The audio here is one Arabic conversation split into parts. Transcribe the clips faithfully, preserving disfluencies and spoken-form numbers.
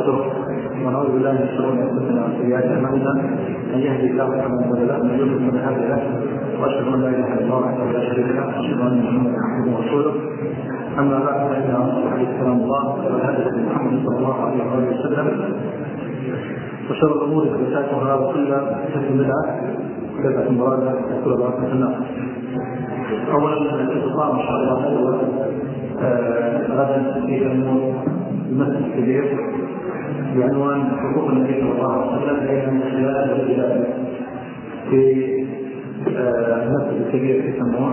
ونستغفره ونعوذ بالله من شرور انفسنا وسيئات اعمالنا، من يهدي الله فلا مضل له ومن يضلل فلا هادي له، واشهد ان لا اله الا الله وحده لا شريك له واشهد ان محمدا عبده ورسوله. اما بعد فان اصدق الحديث كلام الله وهدي محمد صلى الله عليه وسلم، وشر الامور محدثاتها وكل محدثة بدعه وكل بدعه ضلاله وكل ضلاله في النار. اولا الاتصال ان شاء الله غدا في المسجد الكبير بعنوان حقوق النبي صلى الله عليه وسلم بين الخلال والبلاد في المسجد الكبير في سموع،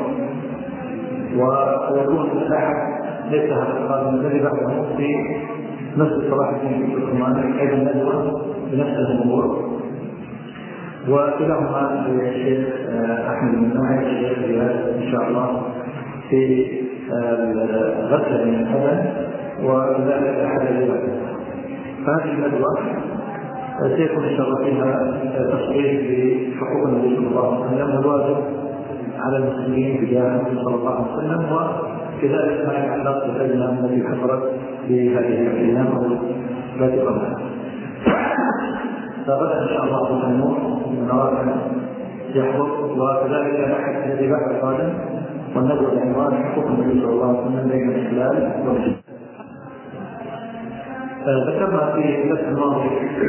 ويكون الاحد ليس هذا القادم الذي بعده في مسجد صلاح الدين في الكرماني ايضا ندوه بنفس الموضوع، وكلاهما للشيخ احمد بن ناعي الشيخ رياض ان شاء الله في غسل من الحدث وكذلك احد الروايات. فهذه الندوه سيكون ان شاء الله فيها تصريح بحقوق النبي صلى الله عليه وسلم والواجب على المسلمين تجاه النبي صلى الله عليه وسلم، وكذلك ما يتعلق باللجنه التي حضرت بهذه الايام التي قبلها. فغدا ان شاء الله في النور من نوافل يحضر، وكذلك الاحد الذي بعد القادم والندوه بعنوان حقوق النبي صلى الله عليه وسلم بين الحلال والحرام. ذكرنا في الدرس الماضي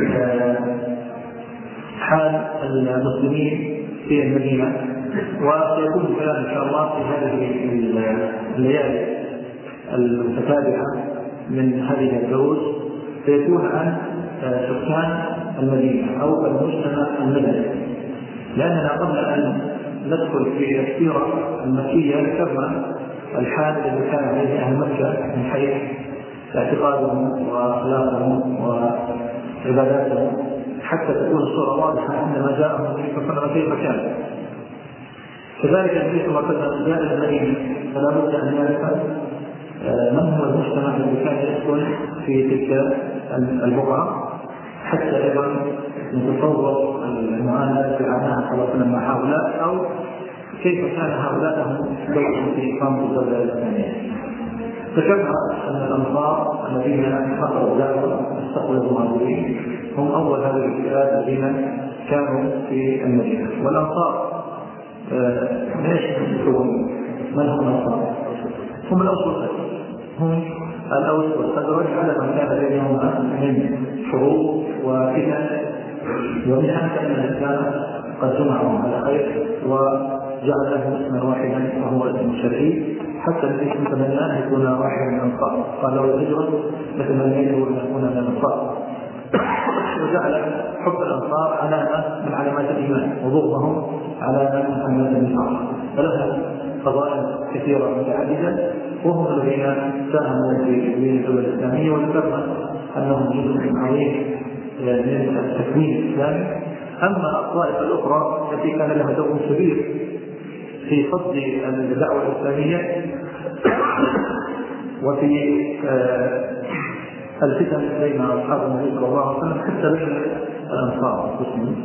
حال المسلمين في المدينه، وسيكون الكلام ان شاء الله في هذه الليالي المتتابعه من هذه الدروس سيكون عن سكان المدينه او المجتمع المدني، لاننا قبل ان ندخل في السيره المكيه ذكرنا الحال الذي كان عليه اهل مكه من حيث اعتقادهم واخلاقهم وعباداتهم، حتى تكون الصوره واضحه عندما جاءهم النبي صلى الله عليه وسلم كيف كان. كذلك النبي صلى الله عليه وسلم جاء المدينه فلا بد ان يعرف من هو المجتمع الذي كان يسكن في تلك البقعه، حتى ايضا نتصور المعاناه التي عاناها صلى الله عليه وسلم مع هؤلاء، او كيف كان هؤلاء لهم دور في اقامه الدوله الاسلاميه. ذكرنا ان الانصار الذين حضروا الدعوه واستقبلوا المهاجرين هم اول هذه الفئات الذين كانوا في المدينه. والانصار ليش يكون من هم الانصار؟ هم الاوس والخزرج، هم الاوس والخزرج على ما كان بينهم من حروب وفتن ومحن، فان الاسلام قد جمعهم على خير وجعل لهم اسما واحدا وهو اسم شرعي، حتى الذي يتمنى ان يكون واحدا من الانصار قال لو الهجره نتمنيته ان يكون من الانصار، وجعل حب الانصار علامه من علامات الايمان وبغضهم علامه من علامات النفاق. فلهم فضائل كثيره متعدده، وهم الذين ساهموا في تكوين الدوله الاسلاميه، وذكرنا انهم جزء عظيم من التكوين الاسلامي. اما الطائفه الاخرى التي كان لها دور كبير في صد الدعوه الاسلاميه وفي الفتن بين اصحاب النبي صلى الله عليه وسلم حتى بين الانصار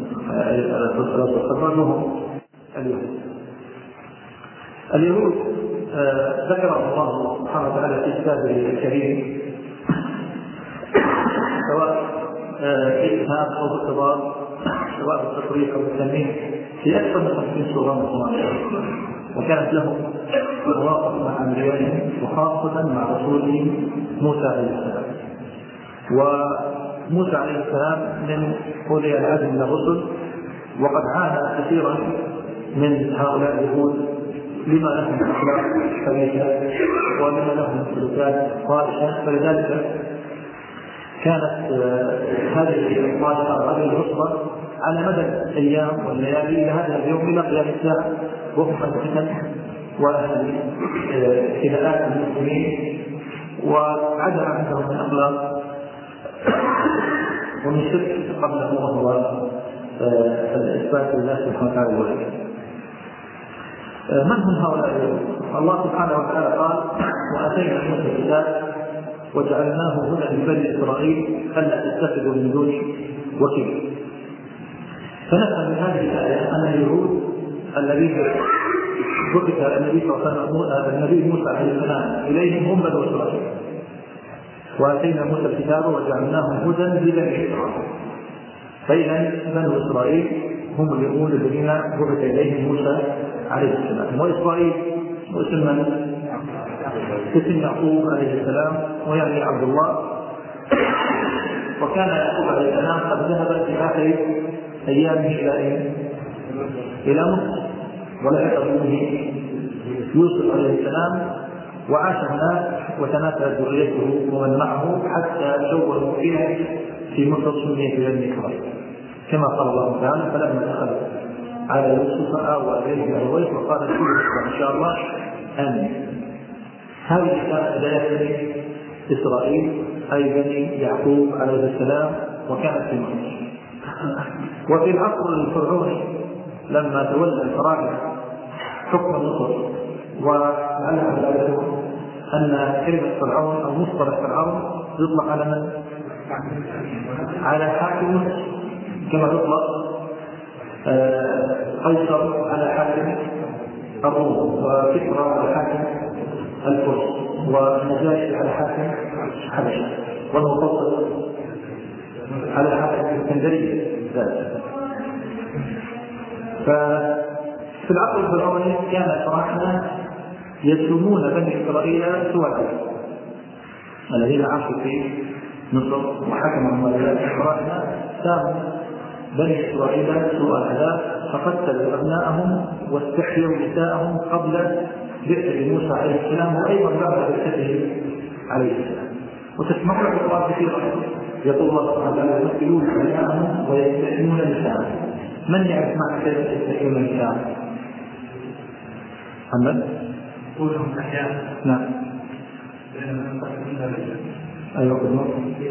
وهم اليهود. اليهود ذكر الله سبحانه وتعالى في كتابه الكريم سواء بالإسهام او بالتضاد، سواء بالتصريح او بالتنميه، في اكثر من خمسين سوره من القران، وكانت لهم مواقف مع انبيائهم وخاصه مع رسولهم موسى عليه السلام. وموسى عليه السلام من اولي العزم من الرسل، وقد عانى كثيرا من هؤلاء اليهود لما لهم اخلاق خبيثه ولما لهم سلوكات طائشه، فلذلك كانت هذه الطائفه هذه العصبه على مدى الايام والليالي الى هذا اليوم الى قيام الساعه وهم الفتن وابتلاءات المسلمين، وعدم عندهم من اخلاق ومن شرك قبله وهو اثبات الله سبحانه وتعالى الوحيد. من هم هؤلاء؟ الله سبحانه وتعالى قال: واتينا موسى الكتاب وجعلناه هدى لبني اسرائيل الا تتخذوا من دوني وكيلا. فنفهم من هذه الايه ان اليهود الذين ذكر النبي صلى الله عليه وسلم النبي موسى عليه السلام اليهم هم بنو اسرائيل، وآتينا موسى الكتاب وجعلناه هدى لبني إسرائيل. فإذا بنو إسرائيل هم اليهود الذين بعث إليهم موسى عليه السلام. وإسرائيل واسم من؟ اسم يعقوب عليه السلام، ويعني عبد الله. وكان يعقوب عليه السلام قد ذهب في آخر أيامه إلى إلى مصر، ولحق به يوسف عليه السلام وعاش هناك وتناسلت ذريته ومن معه حتى شوهوا فيها في مصر سميت بني إسرائيل، كما قال الله تعالى: فلما دخل على يوسف آوى إليه أبويه وقال إن شاء الله آمين. هذه كانت بداية بني إسرائيل أي بني يعقوب عليه السلام، وكانت في مصر. وفي العصر الفرعوني لما تولى الفراعنة حكم مصر، ولعلها ذلك أن كلمة فرعون أو مصطلح فرعون يطلق على من؟ على حاكم مصر، كما يطلق قيصر على حاكم الروم، وكسرى على حاكم الفرس، والنجاشي على حاكم حبشة، والمفضل على حاكم الاسكندرية. ففي العصر الفرعوني كان الفراعنة يسمون بني إسرائيل سوء العذاب، الذين عاشوا في مصر وحكموا على الفراعنة ساموا بني إسرائيل سوء العذاب، فقتلوا أبناءهم واستحيوا نساءهم قبل بعثة موسى عليه السلام، وأيضا بعد بعثته عليه السلام. وتسمعون في القرآن كثيرا يقول الله سبحانه وتعالى: يقتلون أبناءهم ويستحيون نساءهم. من يعرف معنى كلمة يستحيون نساءهم؟ محمد؟ قولهم أحيانا. نعم. أيوة بالنص.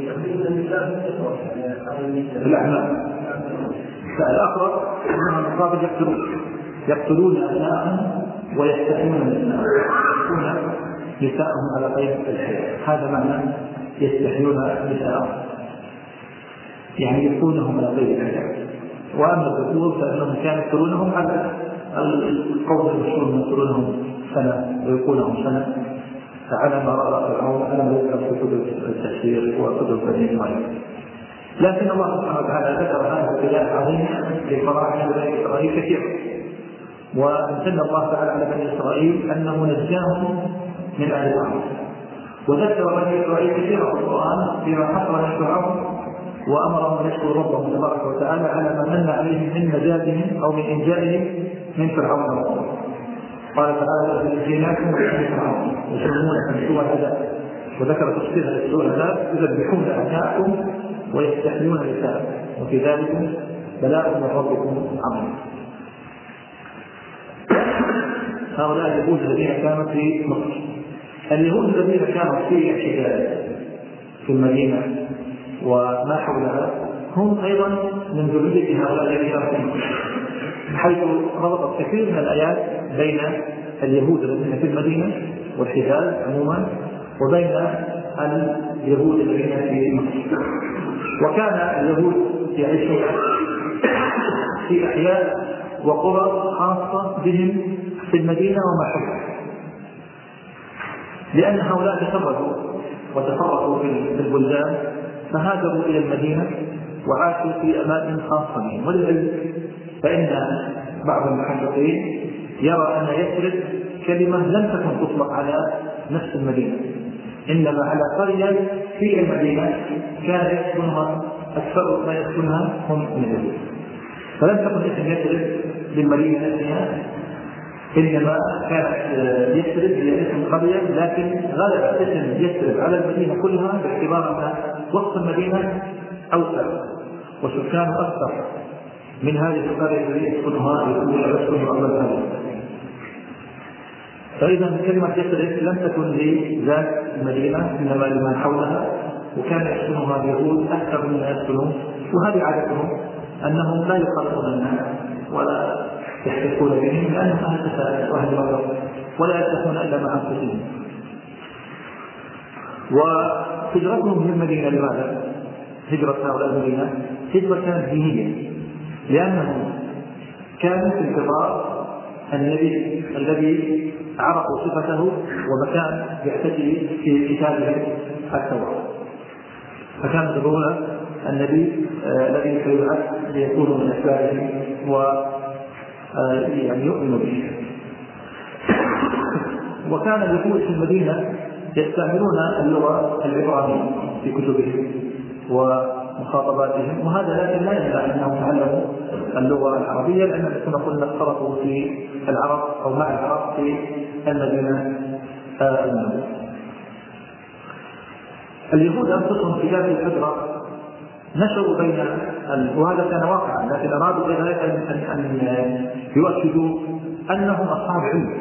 الأعمال. الأقرب أنهم المقابل يقتلون يقتلون أبناءهم ويستحيون نساءهم، يستحيون نساءهم على قيد الحياة. هذا معنى يستحيون نساءهم، يعني يكونهم على قيد الحياة. وأما الذكور فإنهم كانوا يقتلونهم على القول المشهور يقتلونهم سنة ويقولهم سنة، فعلى ما رأى فرعون ألم يذكر في كتب التفسير وكتب بني إسرائيل. لكن الله سبحانه وتعالى ذكر هذا الابتلاء العظيم لفراعنة بني إسرائيل كثيرا، وامتن الله تعالى على بني إسرائيل أنه نجاهم من آل فرعون، وذكر بني إسرائيل كثيرا في القرآن فيما حصل من فرعون، وأمرهم أن يشكروا ربهم تبارك وتعالى على ما من عليهم من نجاتهم أو من إنجائهم من فرعون وقومه. قال تعالى: نجيناكم من آل فرعون يسمونكم سوء العذاب، وذكر تفسيرها لسوء العذاب: يذبحون أبناءكم ويستحيون نساءكم وفي ذلك بلاء من ربكم عظيم. هؤلاء اليهود الذين كانوا في مصر. اليهود الذين كانوا في الحجاز في المدينة وما حولها هم أيضا من ذرية هؤلاء الذين كانوا في مصر، حيث ربطت كثير من الآيات بين اليهود الذين في المدينة والحجاز عموما وبين اليهود الذين في مصر. وكان اليهود يعيشون في أحياء وقرى خاصة بهم في المدينة وما حولها، لأن هؤلاء تفرقوا وتفرقوا في البلدان فهاجروا إلى المدينة وعاشوا في أماكن خاصة بهم. ولذلك فإن بعض المحققين يرى أن يثرب كلمة لم تكن تطلق على نفس المدينة، إنما على قرية في المدينة كان يسكنها أكثر ما يسكنها هم من اليهود، فلم تكن اسم يثرب للمدينة نفسها، إنما كانت يثرب هي اسم قرية، لكن غلب اسم يثرب على المدينة كلها باعتبار أن وسط المدينة أوسع وسكان أكثر من هذه القرية التي يسكنها يسكنها أغلب الناس. فإذا كلمة يثرب لم تكن لذات المدينة إنما لمن حولها، وكان يسكنها اليهود أكثر من يسكنون، وهذه عادتهم أنهم لا يخالطون الناس ولا يحتكون بهم لأنهم أهل فساد وأهل بغض ولا يرتاحون إلا مع أنفسهم. وهجرتهم من المدينة لماذا؟ هجرة هؤلاء المدينة هجرة كانت دينية، لأنهم كانوا في انتظار النبي الذي عرفوا صفته ومكان يعتدي في كتابه التوراة. فكانوا يدعون النبي الذي سيبعث ليكون من أتباعه و يعني يؤمن به. وكان اليهود في المدينة يستعملون اللغة العبرانية في كتبهم ومخاطباتهم، وهذا لكن لا يمنع أنهم تعلموا اللغة العربية، لأن كما قلنا اختلطوا في العرب أو مع العرب في المدينة المنورة. اليهود أنفسهم في هذه الفترة نشروا بين وهذا كان واقعا، لكن أرادوا بذلك أن يؤكدوا أنهم أصحاب علم،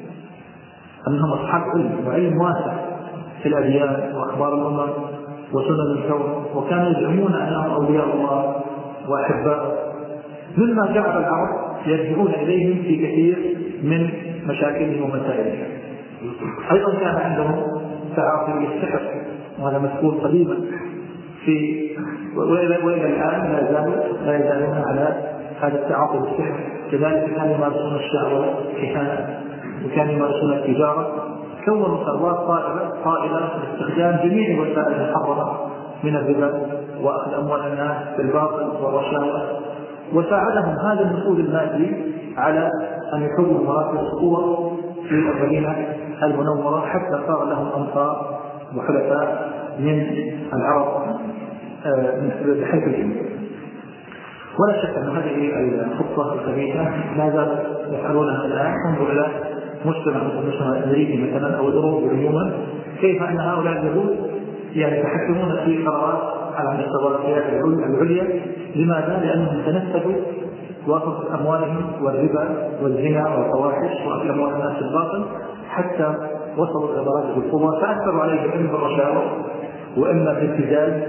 أنهم أصحاب علم وعلم واسع في الأديان وأخبار الأمم وسنن الكون، وكانوا يزعمون أنهم أولياء الله وأحباء، مما جعل العرب يرجعون إليهم في كثير من مشاكلهم ومسائلهم. أيضا كان عندهم تعاطي للسحر، وهذا مذكور قديما في وإلى الآن لا يزالوا لا يزالون على هذا التعاطي بالسحر. كذلك كانوا يمارسون الشعر والكهانة، وكانوا يمارسون التجارة، كونوا ثروات طائلة طائلة باستخدام جميع الوسائل المحرمة من الربا وأخذ أموال الناس بالباطل والرشاوى. وساعدهم هذا النفوذ المادي على أن يحولوا مراكز القوة في المدينة المنورة، حتى صار لهم أنصار وحلفاء من العرب من حيث الجنة. ولا شك أن هذه الخطة الخبيثة ما زالت يفعلونها الآن. انظر إلى مجتمع المجتمع الأمريكي مثلا أو الأوروبي عموما، كيف أن هؤلاء اليهود يعني يتحكمون في قرارات على مستوى القيادة العليا. لماذا؟ لأنهم تنفذوا وأخذوا أموالهم والربا والزنا والفواحش وأكل أموال الناس بالباطل حتى وصلوا إلى درجة القوة، فأثروا عليهم إما بالرشاوى وإما بالابتذال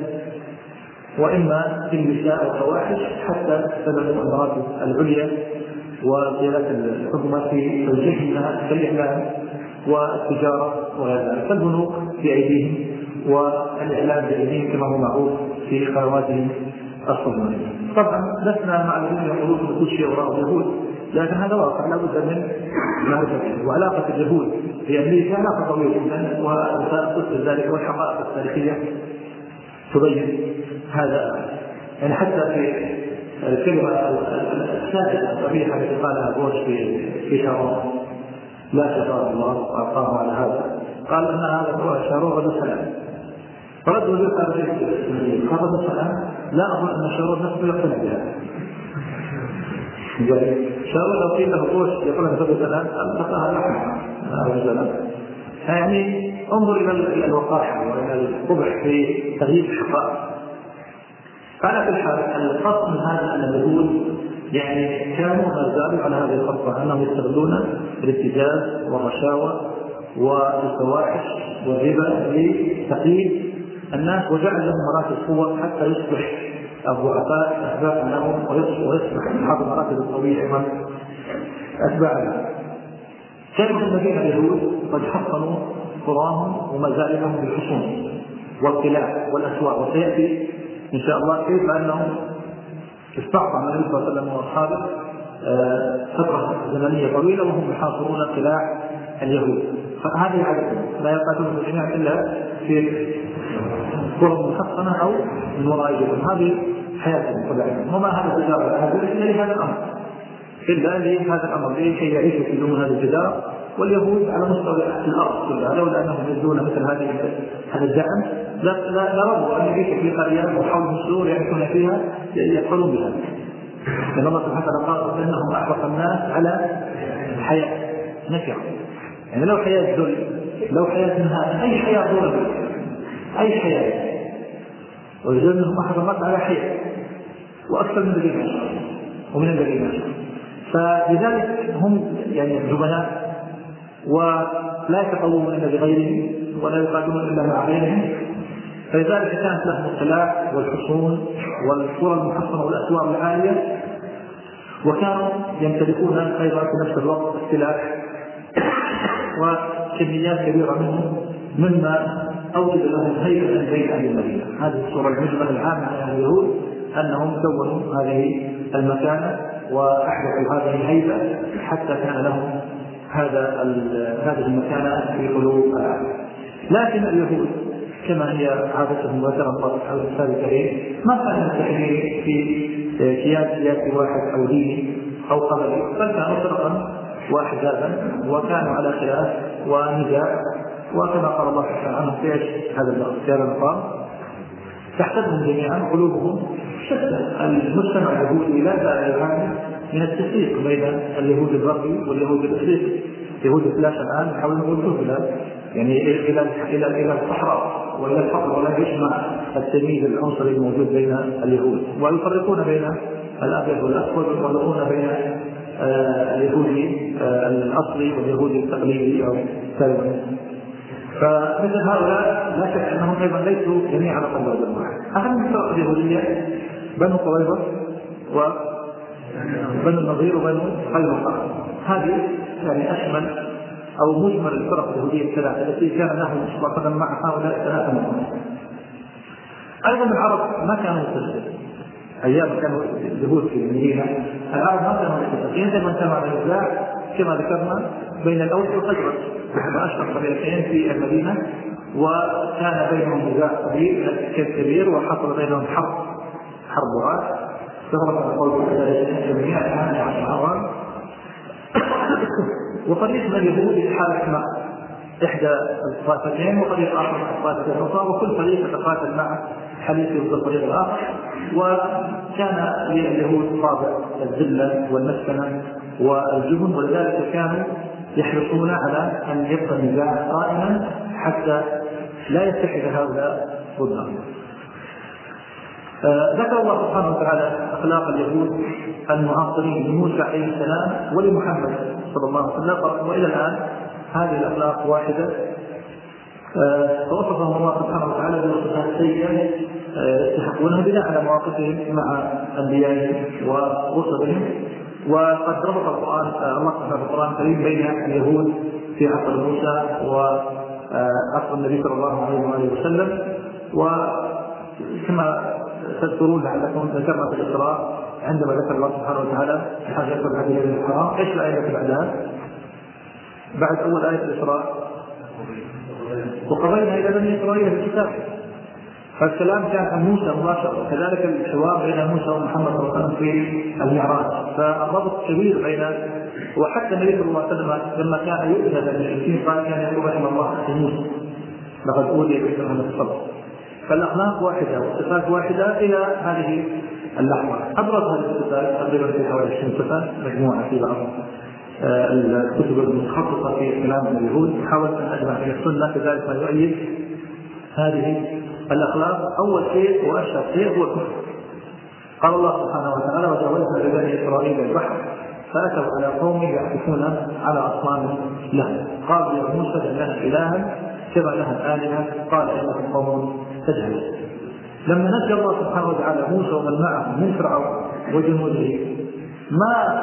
وإما بالنساء والفواحش، حتى سلموا المراتب العليا وقيادات الحكومة في توجيهها كالإعلام والتجارة وغير ذلك، فالبنوك بأيديهم والإعلام بأيديهم كما هو معروف في قنواتهم الصهيونية. طبعا لسنا مع الذين يقولون كل شيء وراء اليهود، لكن هذا واقع لا بد من معرفته. وعلاقة اليهود في أمريكا علاقة قوية جدا، وتثبت ذلك والحقائق التاريخية تبين هذا. يعني حتى في الكلمة السادسة الصريحة التي قالها بوش في في شارون، لا شفاء الله ألقاه على هذا، قال أن هذا هو شارون رد السلام. فرد وزير قال رد السلام لا أظن أن شارون نفسه يقتنع بها. شارون لو قيل له بوش يقول أن رد السلام ألقاها لحظة. يعني انظر إلى الوقاحة وإلى القبح في تغيير الحقائق. فعلى كل حال القصد من هذا أن اليهود يعني كانوا ما زالوا على هذه الخطة، أنهم يستغلون الابتذال والرشاوى والفواحش والربا لتقييد الناس، وجعل لهم مراكز قوة حتى يصبح الضعفاء أتباعا لهم، ويصبح أصحاب المراكز القوية أيضا أتباعا لهم. كانوا في المدينة اليهود قد حصنوا قراهم ومزارعهم بالحصون والقلاع والأسواق، وسيأتي إن شاء الله كيف أنهم استعطى النبي صلى الله عليه وسلم وأصحابه فترة زمنية طويلة وهم يحاصرون قلاع اليهود. فهذه عادتهم، لا يقاتلون بالجميع إلا في قرى محصنة أو من وراء جبل. هذه حياتهم طبعا، وما هذا الجدار هذا إلا لهذا الأمر، إلا لهذا الأمر لكي يعيشوا في دون هذا الجدار. واليهود على مستوى الأرض كلها لولا أنهم يجدون مثل هذه هذا الدعم لرضوا أن يعيشوا في قرية وحولهم سور يعيشون فيها يدخلون بها. لأن الله سبحانه وتعالى قال أنهم أحرص الناس على الحياة نكرة. يعني لو حياة ذل، لو حياة نهاية، أي حياة ظلم، أي حياة، ويجب أنهم أحرص الناس على حياة وأكثر من الذين يشاء ومن الذين يشاء. فلذلك هم يعني جبناء ولا يتقومون إلا بغيرهم ولا يقاتلون إلا مع غيرهم. فلذلك كانت لهم القلاع والحصون والقرى المحصنة والأسواق العالية، وكانوا يمتلكون أيضا في نفس الوقت السلاح وكميات كبيرة منهم، مما أوجد لهم هيبة بعيدة عن المدينة. هذه الصورة المجملة العامة عن اليهود أنهم كونوا هذه المكانة وأحدثوا هذه الهيبة حتى كان لهم هذا هذه المكانة في قلوب العالم. لكن اليهود كما هي عادتهم وذكر الله سبحانه وتعالى الكريم ما كان التحرير في كيان سياسي واحد أو ديني أو قبلي، بل كانوا فرقا وأحزابا وكانوا على خلاف ونزاع، وكما قال الله سبحانه عنهم في هذا المقام تحسبهم جميعا قلوبهم شتى. المجتمع اليهودي لا زال يعاني من التفريق بين اليهود الغربي واليهود الافريقي. يهود الفلاش الان يحاولون يوصلوا الى يعني الى الى الى الصحراء والى الفقر، ولا يجمع التمييز العنصري الموجود بين اليهود، ويفرقون بين الابيض والاسود، ويفرقون بين آه اليهودي آه الاصلي واليهودي التقليدي او الثانوي. فمثل هؤلاء لا شك انهم ايضا ليسوا جميعا على قلب رجل واحد. اهم الفرق اليهوديه بنو قريظه وبنو النضير وبنو قينقاع. هذه يعني اشمل او مجمل الفرق اليهوديه الثلاثه التي كان لهم اشتراكا مع هؤلاء الثلاثه منهم. ايضا العرب ما كانوا متفقين ايام كانوا اليهود في المدينه، العرب ما كانوا متفقين، دائما كانوا على نزاع كما ذكرنا بين الاوس والخزرج، هما اشهر قبيلتين في المدينه، وكان بينهم نزاع كبير وحصل بينهم حرب حرب وعاد استغرق القول جميعا ثمانية عشر عاما. وفريق من اليهود يتحالف مع احدى الطائفتين وفريق اخر مع الطائفه الاخرى، وكل فريق يتقاتل مع حليفه ضد الفريق الاخر. وكان لليهود طابع الذله والمسكنه والجبن، ولذلك كانوا يحرصون على ان يبقى النزاع قائما حتى لا يتحد هؤلاء ضدهم. آه ذكر الله سبحانه وتعالى اخلاق اليهود المعاصرين لموسى عليه السلام ولمحمد صلى الله عليه وسلم، والى الان هذه الاخلاق واحده. آه فوصفهم الله سبحانه وتعالى بوصفات سيئه يستحقونها بناء على مواقفهم مع انبيائهم ورسلهم. وقد ربط القرآن الله سبحانه في القرآن الكريم بين اليهود في عصر موسى وعصر النبي صلى الله عليه وآله وسلم. وكما تذكرون لعلكم ذكرنا في الإسراء عندما ذكر الله سبحانه وتعالى حاجة الحديث الحرام، ايش الآية التي بعدها؟ بعد أول آية الإسراء وقضينا إلى بني إسرائيل في الكتاب، فالكلام كان عن موسى مباشرة، وكذلك الحوار بين موسى ومحمد صلى الله عليه وسلم في المعراج. فالربط كبير بين، وحتى النبي صلى الله عليه وسلم لما كان يؤذى بالمشركين قال كان يقول رحم الله أخي موسى لقد أوذي بكثر من الصبر. فالأخلاق واحدة والصفات واحدة إلى هذه اللحظة. أبرز هذه الصفات تقريبا في حوالي عشرين صفة مجموعة في بعض الكتب المتخصصة في كلام اليهود. حاولت أن أجمع من السنة كذلك ما يؤيد هذه الأخلاق. أول شيء وأشهر شيء هو الكفر. قال الله سبحانه وتعالى وجاوزنا ببني إسرائيل البحر فأتوا على قوم يعكفون على أصنام لهم قالوا يا موسى اجعل لنا إلها كما لها آلهة قال إنكم قوم تجهلون. لما نجى الله سبحانه وتعالى موسى ومن معه من فرعون وجنوده ما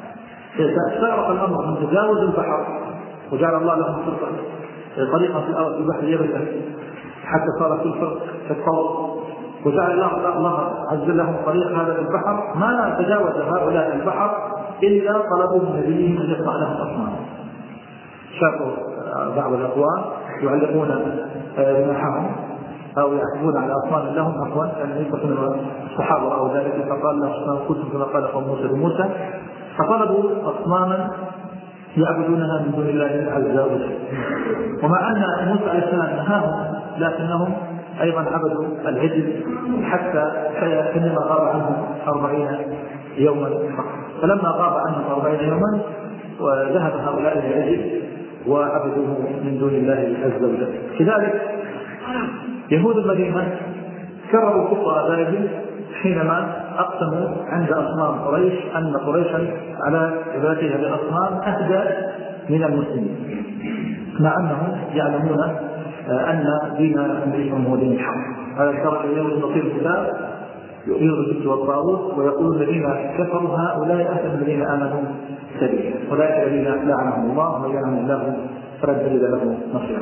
استغرق الأمر من تجاوز البحر وجعل الله لهم طريقا في الأرض في البحر يبسا حتى صار كل فرق في الطور، وجعل الله الله عز لهم طريق هذا في البحر ما تجاوز هؤلاء البحر إلا طلبوا من نبيهم أن يصنع لهم أصنام. شافوا بعض الأقوام يعلقون جناحهم أو يعتمون على أصنام لهم عفوا أن يكونوا الصحابة أو ذلك، فقال له أصنام كنتم كما قال قوم موسى لموسى، فطلبوا أصناما يعبدونها من دون الله عز وجل. ومع أن موسى عليه السلام نهاهم لكنهم أيضا عبدوا العجل حتى حينما غاب عنهم أربعين يوما. فلما غاب عنهم أربعين يوما وذهب هؤلاء العجل وعبدوه من دون الله عز وجل. كذلك يهود المدينة كرروا كفر آبائهم حينما أقسموا عند أصنام قريش أن قريشا على عبادتها للأصنام أهدى من المسلمين، مع أنهم يعلمون أن دين أمريكا هو دين الحق. هذا الشرع اليوم نصير الكتاب يؤمن بالجبت والطاغوت ويقول الذين كفروا هؤلاء أهدى من الذين آمنوا سبيلا أولئك الذين لعنهم الله ومن يلعن الله فلن تجد له نصيرا.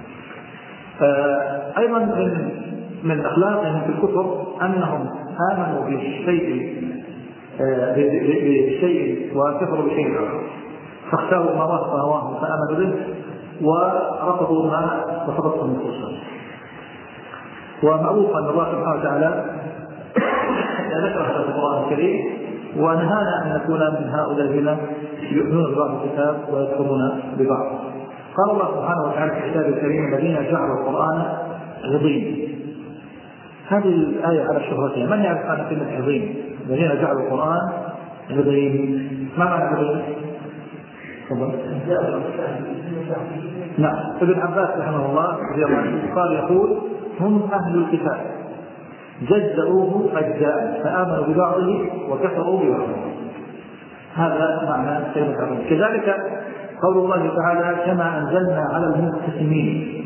أيضا من من أخلاقهم في الكفر أنهم آمنوا بشيء بشيء وكفروا بشيء آخر، فاختاروا ما وافق هواهم فآمنوا به ورفضوا ما رفضته نفوسهم. ومعروف أن الله سبحانه وتعالى ذكر هذا في القرآن الكريم ونهانا أن نكون من هؤلاء الذين يؤمنون ببعض الكتاب ويكفرون ببعض. قال الله سبحانه وتعالى في كتابه الكريم الذين جعلوا القرآن عظيم. هذه الآية على شهرتها، من يعرف أن كلمة عظيم؟ الذين جعلوا القرآن عظيم، ما معنى عظيم؟ نعم، ابن عباس رحمه الله رضي الله عنه قال يقول هم أهل الكتاب جزأوه أجزاء فآمنوا ببعضه وكفروا ببعضه. هذا معنى كلمة عظيم. كذلك قول الله تعالى كما أنزلنا على المقتسمين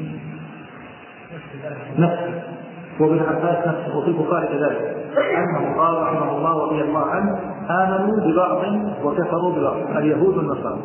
نفسه، وابن عباس نفسه، وفي البخاري كذلك أنه قال رحمه الله ورضي الله عنه آمنوا ببعض وكفروا ببعض، اليهود والنصارى.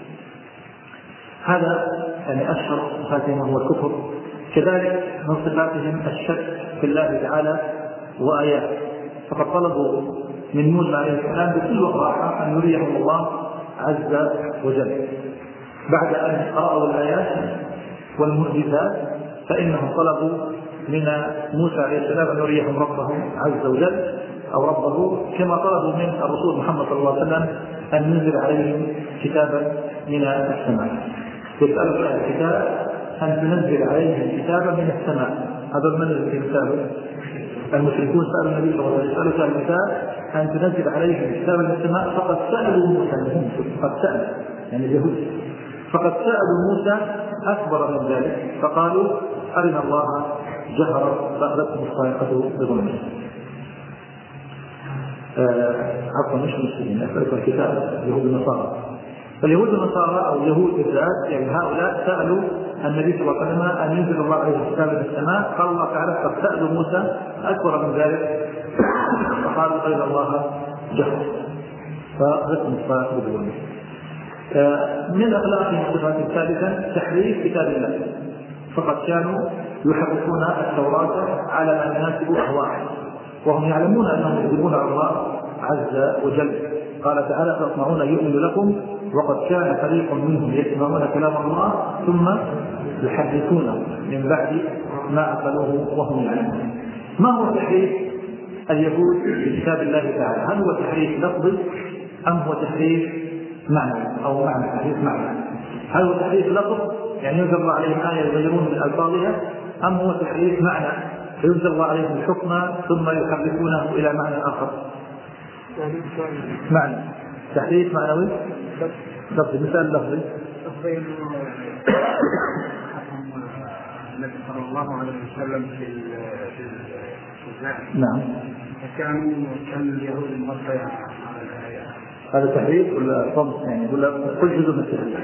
هذا يعني أشهر صفاتهم هو الكفر. كذلك من صفاتهم الشك في الله تعالى وآياته، فقد طلبوا من موسى عليه السلام بكل وقاحة أن يريهم الله عز وجل بعد أن رأوا الآيات والمعجزات، فإنهم طلبوا من موسى عليه السلام أن يريهم ربهم عز وجل أو ربه، كما طلبوا من الرسول محمد صلى الله عليه وسلم أن ينزل عليهم كتابا من السماء. يسألك أهل الكتاب أن تنزل عليهم كتابا من السماء. هذا من الكتاب المشركون سألوا النبي صلى الله عليه وسلم أهل الكتاب أن تنزل عليهم كتابا من السماء، فقد سألوا موسى، فقد سألوا يعني اليهود، فقد سألوا موسى أكبر من ذلك فقالوا أرنا الله جهرا فأخذتهم الصاعقة بظلمهم. عفوا مش مسلمين، أسألك الكتاب اليهود النصارى. فاليهود النصارى أو اليهود بالذات يعني هؤلاء سألوا النبي صلى الله عليه وسلم أن ينزل الله عليه الكتاب من السماء. قال الله تعالى قد سألوا موسى أكبر من ذلك فقالوا أرنا الله جهرا فأخذتهم الصاعقة بظلمهم. من أخلاقهم الصفات الثالثة تحريف كتاب الله، فقد كانوا يحرفون التوراة على ما يناسب أهواءهم وهم يعلمون أنهم يكذبون على الله عز وجل. قال تعالى تسمعون يؤمن لكم وقد كان فريق منهم يسمعون كلام الله ثم يحرفونه من بعد ما عقلوه وهم يعلمون. ما هو تحريف اليهود في كتاب الله تعالى؟ هل هو تحريف لفظي أم هو تحريف معنى أو معنى تحريف معنى؟ هل هو تحريف لفظ يعني ينزل الله عليهم آية يغيرون من ألفاظها، أم هو تحريف معنى فينزل الله عليهم الحكم ثم يحرفونه إلى معنى آخر؟ معنى تحريف معنوي لفظي. مثال لفظي النبي صلى الله عليه وسلم في الزمان نعم فكانوا كان اليهود المغطية على الآيات. هذا تحريف ولا صمت يعني ولا كل جزء من التحريف؟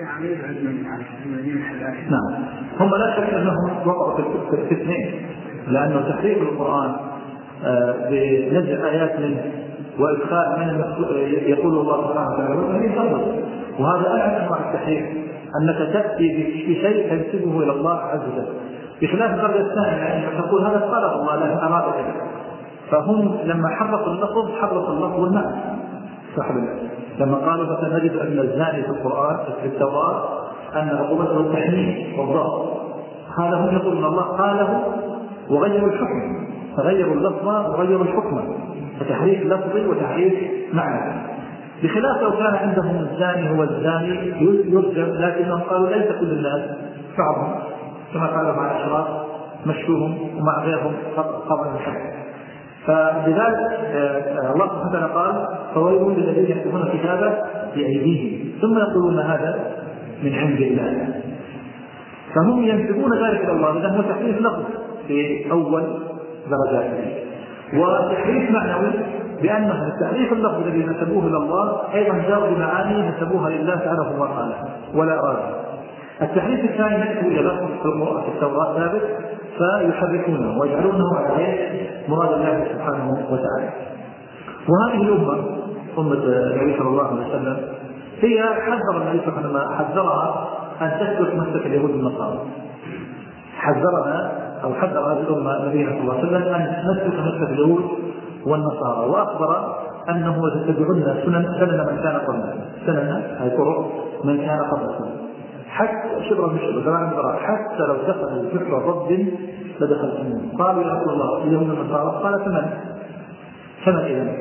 نعم هم لا شك أنهم وقعوا في الاثنين، لأنه تحريف القرآن بنزع آيات منه وإدخال من يقول الله سبحانه وتعالى، وهذا أعلى أنواع التحريف، أنك تأتي بشيء تنسبه إلى الله عز وجل، بخلاف الدرجة الثانية أنك تقول هذا قال الله لا أراد كذا. فهم لما حرفوا اللفظ حرفوا اللفظ والمعنى صاحب الله. لما قالوا مثلا نجد أن الزاني في القرآن في التوراة أن عقوبته التحميل والضرب، هذا هم يقولون الله قاله وغيروا الحكم، فغيروا اللفظ وغيروا الحكم، فتحريف لفظي وتحريف معنى. بخلاف لو كان عندهم الزاني هو الزاني يرجم، لكنهم قالوا ليس كل الناس بعضهم كما قالوا مع الأشراف مشوهم ومع غيرهم قبل الحد. فلذلك الله سبحانه وتعالى قال فويل للذين يكتبون الكتاب بأيديهم ثم يقولون هذا من عند الله، فهم ينسبون ذلك إلى الله. إذا هو تحريف لفظ في أول درجاته، وتحريف معنوي بأنه التحريف اللفظ الذي نسبوه إلى الله أيضا جاءوا بمعاني نسبوها لله تعالى الله تعالى ولا أراد. التحريف الثاني نسبه إلى لفظ في التوراة ثابت فيحرفونه ويجعلونه على مراد الله سبحانه وتعالى. وهذه الأمة أمة النبي صلى الله عليه وسلم هي حذر النبي صلى الله عليه وسلم حذرها أن تسلك مسلك اليهود والنصارى، حذرنا أو حذر هذه الأمة نبينا صلى الله عليه وسلم أن نسلك مسلك اليهود والنصارى، وأخبر أنه يتبعون سنن سنن من كان قبلنا، سنن هي طرق من كان قبلنا حتى شبرا بشبرا حتى لو دخلوا فكر ضد لدخلتموه. قالوا يا رسول الله اليهود والنصارى، قال فمن فمن إذن؟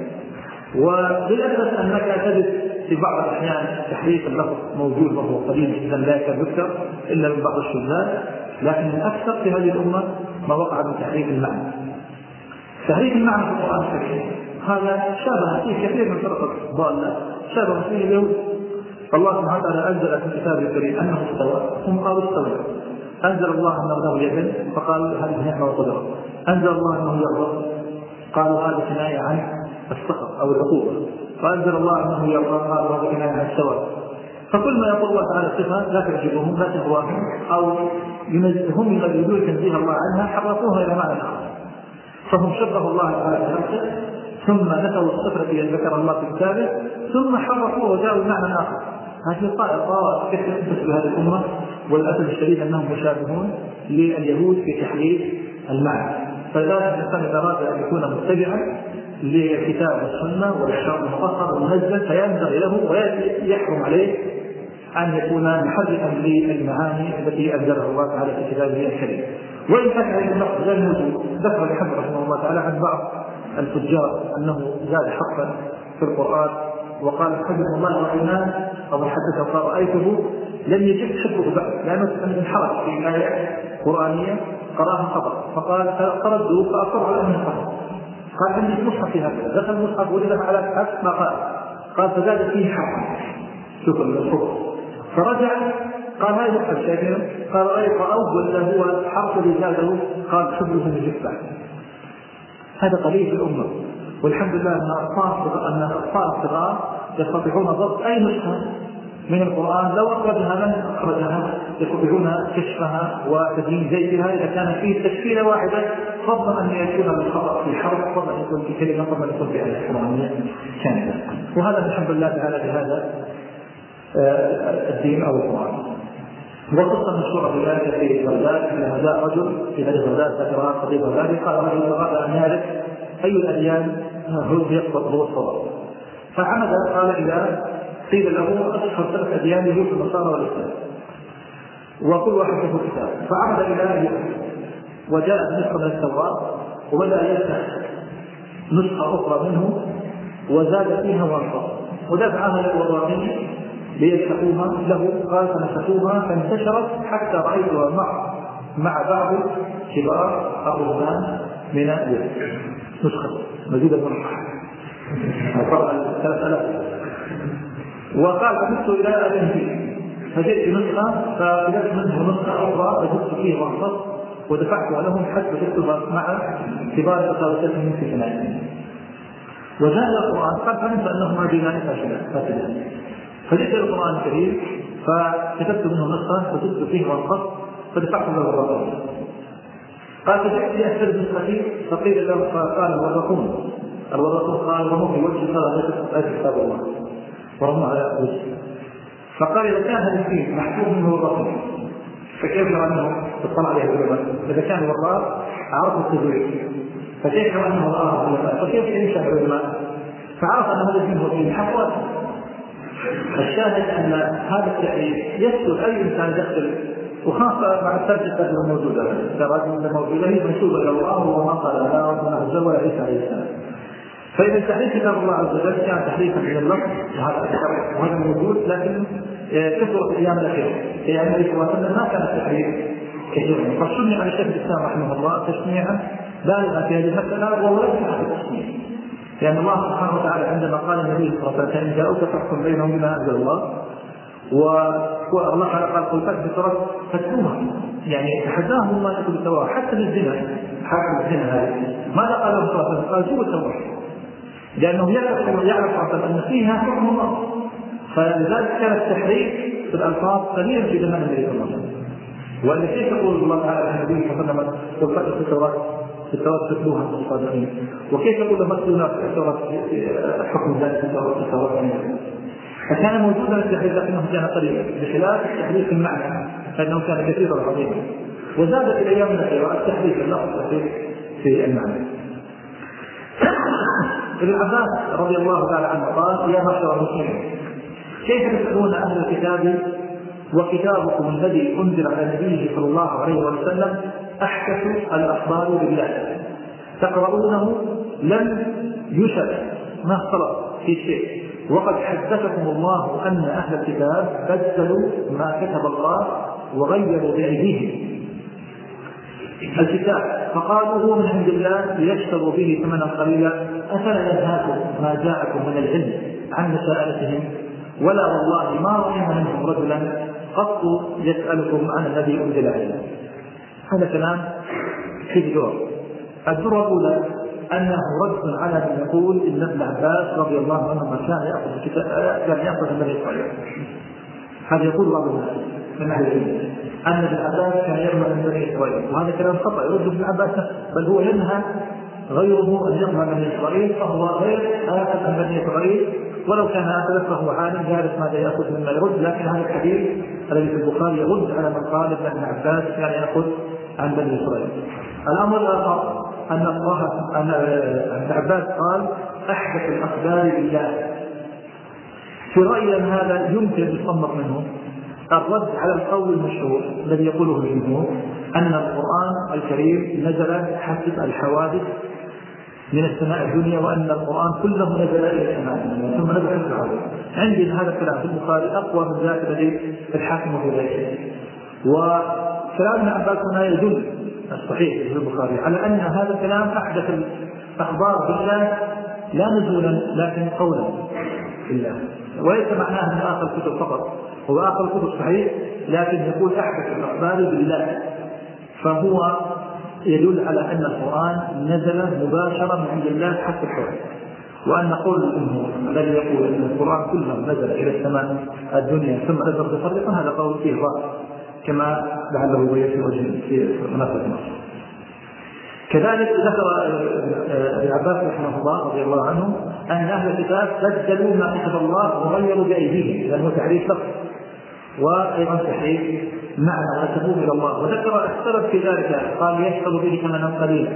وللأسف أنك تجد في بعض الأحيان تحريف اللفظ موجود وهو قليل جدا لا يكاد يذكر إلا من بعض الشذاذ، لكن الأكثر في هذه الأمة ما وقع من تحريف المعنى. تحريف المعنى في القرآن الكريم هذا شابه فيه كثير من فرق الضالة، شابه فيه اليهود. الله سبحانه وتعالى أنزل في كتابه الكريم أنه استوى، هم قالوا استوى. أنزل الله أنه له يد، فقالوا هذه نعمة وقدرة. أنزل الله أنه يغضب، قالوا هذا كناية عن السخط أو العقوبة. فأنزل الله أنه يغضب، قالوا هذا كناية عن السواء. فكل ما يقول الله تعالى صفة لا تعجبهم لا تهواهم أو هم يغيرون تنزيه الله عنها حرفوها إلى معنى آخر. فهم شبهوا الله تعالى بنفسه، ثم نسوا الصفة التي ذكر الله في كتابه، ثم حرفوه وجاءوا بمعنى آخر. هذه طائفة كثيرة تثبت بهذه الأمة، والأسف الشديد أنهم مشابهون لليهود في تحريف المعنى. فلا الإنسان إذا أراد أن يكون متبعا للكتاب والسنة والشرع المطهر والمنزل فينبغي له ويحرم عليه أن يكون محرفا للمعاني التي أنزلها الله تعالى في كتابه الكريم. وإن كان هذا النقص غير موجود، ذكر الحمد رحمه الله تعالى عن بعض الفجار أنه زاد حقا في القرآن، وقال حدث الله رأيناه أو حدثه قال رأيته لم يجد حبه بعد، لأنه انحرف في آية قرآنية قراها خطأ، فقال فردوا فأصر على أنه خطأ. قال عندي مصحف في هكذا، دخل المصحف وجد على حق ما قال، قال فزاد فيه حقا. شوف الحكم، فرجع قال ما يدخل شيئا، قال رأيت أول هو حرف رجاله، قال شبه من جفة. هذا قليل في الأمة، والحمد لله أن أطفال الصغار يستطيعون ضبط أي نسخة من القرآن لو أخرجها من أخرجها، يستطيعون كشفها وتدين زيها إذا كان فيه تشكيلة واحدة، فضلا أن يكون بالخطأ في حرف، فضلا أن يكون في كلمة، فضلا أن يكون في آية قرآنية كاملة. وهذا الحمد لله تعالى بهذا الدين أو القرآن. وقصة مشهورة في ذلك في بغداد، لما جاء رجل في بلد بغداد ذكرها قضية بغداد، قال رجل أراد أن يعرف أي الأديان هو يقبض هو الصواب، فعمد قال إذا قيل له أشهر ثلاث أديان يهود النصارى والإسلام وكل واحد له كتاب، فعمد إلى وجاء نسخة من التوراة وبدأ يفتح نسخة أخرى منه وزاد فيها وانقص، ودفعها للوضعين ليفتحوها له، قال فنسخوها فانتشرت حتى رأيتها مع مع بعض كبار الرهبان من اليهود نسخة مزيدا من ثلاث آلاف. وقال فجدت إلى الإنجيل فجئت نسخة فجدت منه نسخة أخرى وجدت فيه وانقص ودفعتها لهم حتى تكتبها مع كبار تساوتهم في ثلاثين. وجاء القرآن قال فنسى أنهما دينان فاسدان، فجئت القرآن الكريم فكتبت منه نسخة فجدت فيه وانقص فدفعت له الرقم. قال فجئت في أكثر نسختي فقيل له قال الورقون الورقون قال رموا في وجه صار آية كتاب الله ورموا على وجهه، فقال إذا كان هذا الدين محفوظ منه الرقم فكيف لو أنه اطلع عليه العلماء؟ إذا كان وراء عرف التدوير فكيف لو أنه رآه العلماء؟ فكيف ينشأ العلماء؟ فعرف أن هذا الدين هو دين حفظ. الشاهد أن هذا التحريف يسهل أي إنسان يدخل، وخاصة مع الترجمة الموجودة، التراجم الموجودة هي منسوبة إلى الله وما قال لا ربنا عز وجل عيسى عليه السلام. فإذا تحريف كتاب الله عز وجل كان تحريفا من اللفظ وهذا موجود، لكن كثر في الأيام الأخيرة في أيام الإخوان ما كان التحريف كثيرا، فشنع على شيخ الإسلام رحمه الله تشنيعا بالغا في هذه المسألة وهو ليس على التشنيع، لأن الله سبحانه وتعالى عندما قال النبي صلى الله عليه وسلم جاءوك فاحكم بينهم بما أنزل الله، والله قال قل فاكبر فتوها، يعني تحداهم الله يكون بالتوراة حتى بالزنا، حتى بالزنا هذه ماذا قال الله صلى الله عليه وسلم؟ قال جوا التوراة، لأنه يعرف يعرف أن فيها حكم الله، فلذلك كان التحريف في الألفاظ قليلا في زمان النبي صلى الله عليه وسلم. وأن كيف يقول الله تعالى عن النبي صلى الله عليه وسلم قل فاكبر في التوراة في التوراة تتلوها الصادقين، وكيف يقول لما تتلونا في التوراة حكم ذلك في التوراة؟ فكان موجودا التحريف لكنه كان قليلا بخلاف التحريف في المعنى فإنه كان كثيرا عظيما. وزاد في الأيام الأخيرة التحريف اللفظ التحريف في المعنى. ابن عباس رضي الله تعالى عنه قال يا معشر المسلمين كيف تسألون أهل الكتاب وكتابكم الذي أنزل على نبيه صلى الله عليه وسلم أحدث الأخبار بالله، تقرؤونه لم يشد ما اختلط في شيء، وقد حدثكم الله أن أهل الكتاب بدلوا ما كتب الله وغيروا بأيديهم الكتاب فقالوا هو من عند الله ليشتروا به ثمنا قليلا، أفلا ينهاكم ما جاءكم من العلم عن مساءلتهم؟ ولا والله ما رأينا منهم رجلا قط يسألكم عن الذي أنزل عليه. هذا كلام في الدور. الدور الأولى أنه رد على من يقول إن ابن عباس رضي الله عنهما كان يأخذ الكتاب كان يأخذ من إسرائيل. هذا يقول بعض الناس من أهل العلم أن ابن عباس كان يرمى من بني إسرائيل، وهذا كلام خطأ يرد ابن عباس، بل هو ينهى غيره أن يرمى من بني إسرائيل، فهو غير آخذ من بني إسرائيل، ولو كان آخذ فهو عالم يعرف ماذا يأخذ مما يرد. لكن هذا الحديث الذي في البخاري يرد على من قال أن ابن عباس كان يأخذ عن بني إسرائيل. الأمر الآخر أن الله أن ابن عباس قال أحدث الأخبار بالله. في رأيي أن هذا يمكن يصنف منه الرد على القول المشهور الذي يقوله الجمهور أن القرآن الكريم نزل حسب الحوادث من السماء الدنيا، وأن القرآن كله نزل إلى السماء الدنيا ثم نزل حسب الحوادث. عندي هذا الكلام في البخاري أقوى من ذاك الذي الحاكم في ذلك. وكلام ابن عباس هنا يدل الصحيح في البخاري على أن هذا الكلام أحدث الأخبار بالله لا نزولا لكن قولا بالله، وليس معناه من آخر الكتب فقط، هو آخر الكتب صحيح لكن يقول أحدث الأخبار بالله، فهو يدل على أن القرآن نزل مباشرة من عند الله حتى الحوادث. وأن قول الجمهور الذي يقول أن القرآن كله نزل إلى السماء الدنيا ثم نزل بفرق هذا قول فيه ضعف كما لعله يأتي وجه في مناسبة مصر. كذلك ذكر ابن عباس رحمه الله رضي الله عنه أن أهل الكتاب بدلوا ما كتب الله وغيروا بأيديهم، لأنه تحريف لفظ وأيضا تحريف معنى ونسبوه إلى الله. وذكر السبب في ذلك قال يشتروا به ثمنا قليلا.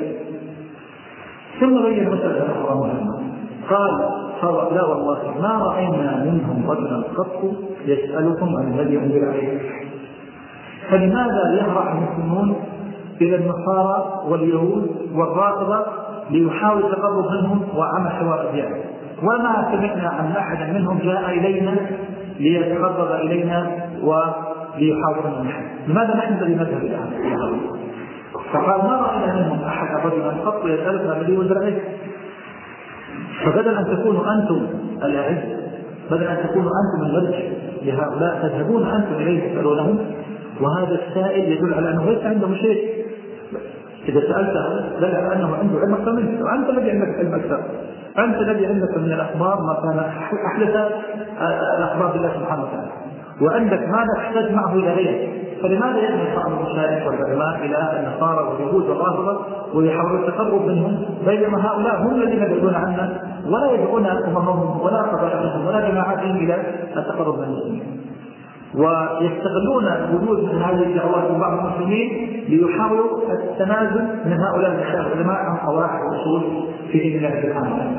ثم بين مسألة أخرى مهمة قال لا والله ما رأينا منهم رجلا قط يسألكم عن الذي أنزل عليه. فلماذا يهرع المسلمون إلى النصارى واليهود والرافضة ليحاول التقرب منهم وعمل حوار أديان، وما سمعنا عن أحد منهم جاء إلينا ليتقرب إلينا وليحاورنا نحن؟ لماذا نحن الذي نذهب إلى هذا؟ فقال ما رأينا منهم أحد رجلا قط يسألك عن الذي أنزل عليه. فبدل أن تكونوا أنتم الأعز، بدل أن تكونوا أنتم المرجع لهؤلاء تذهبون أنتم إليه تسألونهم، وهذا السائل يدل على أنه ليس عنده شيء. إذا سألته دل على أنه عنده علم أكثر منك، وأنت الذي عندك علم أكثر، أنت الذي عندك من الأخبار ما كان أحدث الأخبار بالله سبحانه وتعالى، وعندك ماذا تحتاج معه إلى غيره. فلماذا يذهب بعض المشايخ والعلماء إلى النصارى واليهود والرافضة ويحاولون التقرب منهم، بينما هؤلاء هم الذين يدعون عنا ولا يدعون أممهم ولا قبائلهم ولا جماعاتهم إلى التقرب من المسلمين، ويستغلون وجود من هذه الدعوات من بعض المسلمين ليحاولوا التنازل من هؤلاء العلماء عن قواعد الأصول في دين الله سبحانه وتعالى.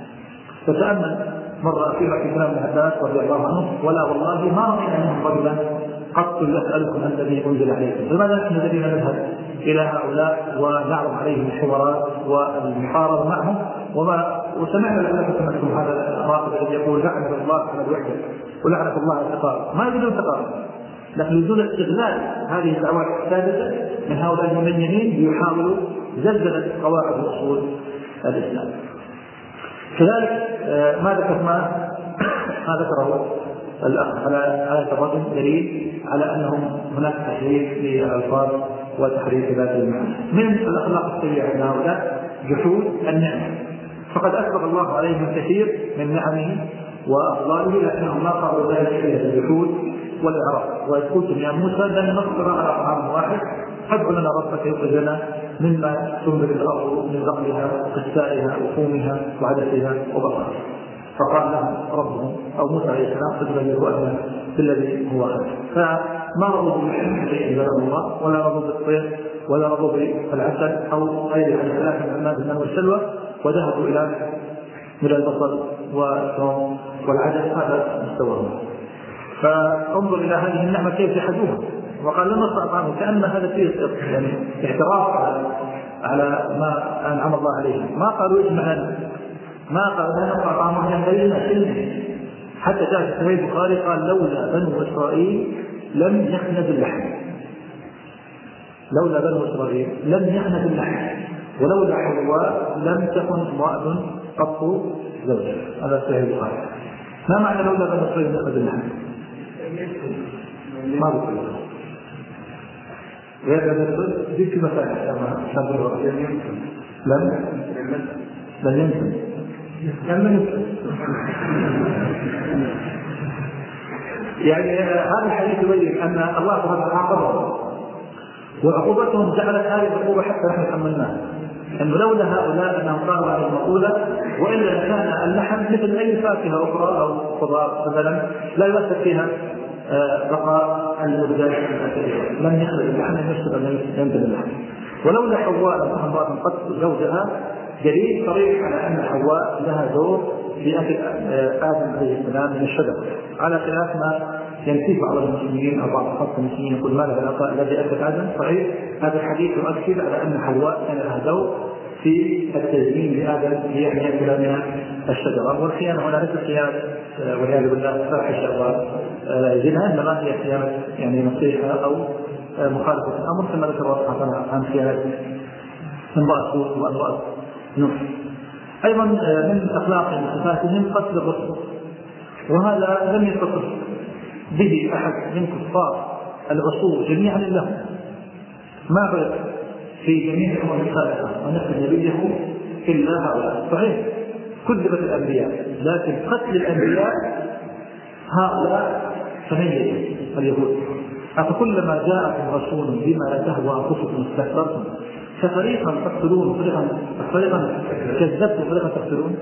فتأمل مرة أخيرة في كلام ابن عباس رضي الله عنه ولا والله ما رأينا منهم رجلا قط يسألكم عن الذي أنزل عليكم. فلماذا نحن الذين نذهب إلى هؤلاء ونعرض عليهم الحوارات والمحاربة معهم؟ وما وسمعنا لأنك سمعتم هذا الرافض الذي يقول لعنة الله على الوحدة ولعنة الله على التقارب. ما يجوز التقارب، لكن يجوز استغلال هذه الدعوات السادسة من هؤلاء المميزين ليحاولوا زلزلة قواعد الأصول الإسلام. كذلك ما ذكر ما ما ذكره الأخ على آية الرجل دليل على أنهم هناك تحريف للألفاظ وتحريف ذات المعنى. من الأخلاق السيئة عند هؤلاء جحود النعمة، فقد أسبغ الله عليهم كثير من نعمه وأفضاله، لكنهم ما قالوا ذلك إلا الجحود والإعراض. وإذ قلتم يا موسى لن نصبر على طعام واحد فادع لنا ربك يخرج لنا مما تنبت الأرض من بقلها وقثائها وفومها وعدسها وبصرها. فقال لهم ربهم أو موسى عليه السلام فادعوا له بالذي هو خير. فما رضوا بالحلم شيء بلغ الله، ولا رضوا بالطير، ولا رضوا بالعسل أو غير عن ثلاث من الماء بالماء والسلوى، وذهبوا إلى إلى البصل والثوم والعدس. هذا مستواهم. فانظر إلى هذه النعمة كيف جحدوها وقال لم نصنع طعامه، كأن هذا فيه يعني اعتراف على على ما أنعم الله عليه. ما قالوا اجمعنا، ما قالوا لا نصنع طعامه عشان دليلنا سلمه. حتى جاء في صحيح البخاري قال لولا بنو إسرائيل لم يخنز اللحم، لولا بنو إسرائيل لم يخنز اللحم، ولولا حواء لم تكن امرأة قط زوجها. هذا صحيح البخاري. ما معنى لولا بنو إسرائيل لم يخنز اللحم؟ ما بقول وهذا دي في مسائل لم لم يمكن لم يمكن يعني هذا الحديث يبين أن الله سبحانه وتعالى عاقبهم، وعقوبتهم جعلت هذه العقوبة حتى نحن تحملناها، أنه لولا هؤلاء أنهم قالوا على المقولة، وإلا كان اللحم مثل أي فاكهة أخرى أو خضار مثلا لا يؤثر فيها بقاء الوجدان لم يخرج اللحم يشتغل لم ينتج اللحم. ولولا حواء لم تكن امرأة قط زوجها دليل صريح على أن حواء لها دور في أكل آدم عليه السلام من الشجر، على خلاف ما ينسيه بعض المسلمين أو بعض خاصة المسلمين يقول ما له علاقة الذي أكل آدم. صحيح هذا الحديث يؤكد على أن حواء كان لها دور في التزيين لآدم لأن يأكل من الشجرة. والخيانة هنا ليست خيانة والعياذ بالله فاحشة وزنا، إنما هي خيانة يعني نصيحة أو مخالفة الأمر كما ذكر الله سبحانه وتعالى عن خيانة امرأة سوء وامرأة نصح. أيضا من أخلاق وصفاتهم قتل الرسل، وهذا لم يتصف به أحد من كفار العصور جميعا لهم، ما بلغ في جميع الأمم السابقة ونقل نبيه إلا هؤلاء. صحيح كذبت الأنبياء، لكن قتل الأنبياء هؤلاء فميزوا اليهود. أفكلما جاءكم رسول بما لا تهوى أنفسكم استكبرتم ففريقا تقتلون وفريقا كذبتم وفريقا تقتلون.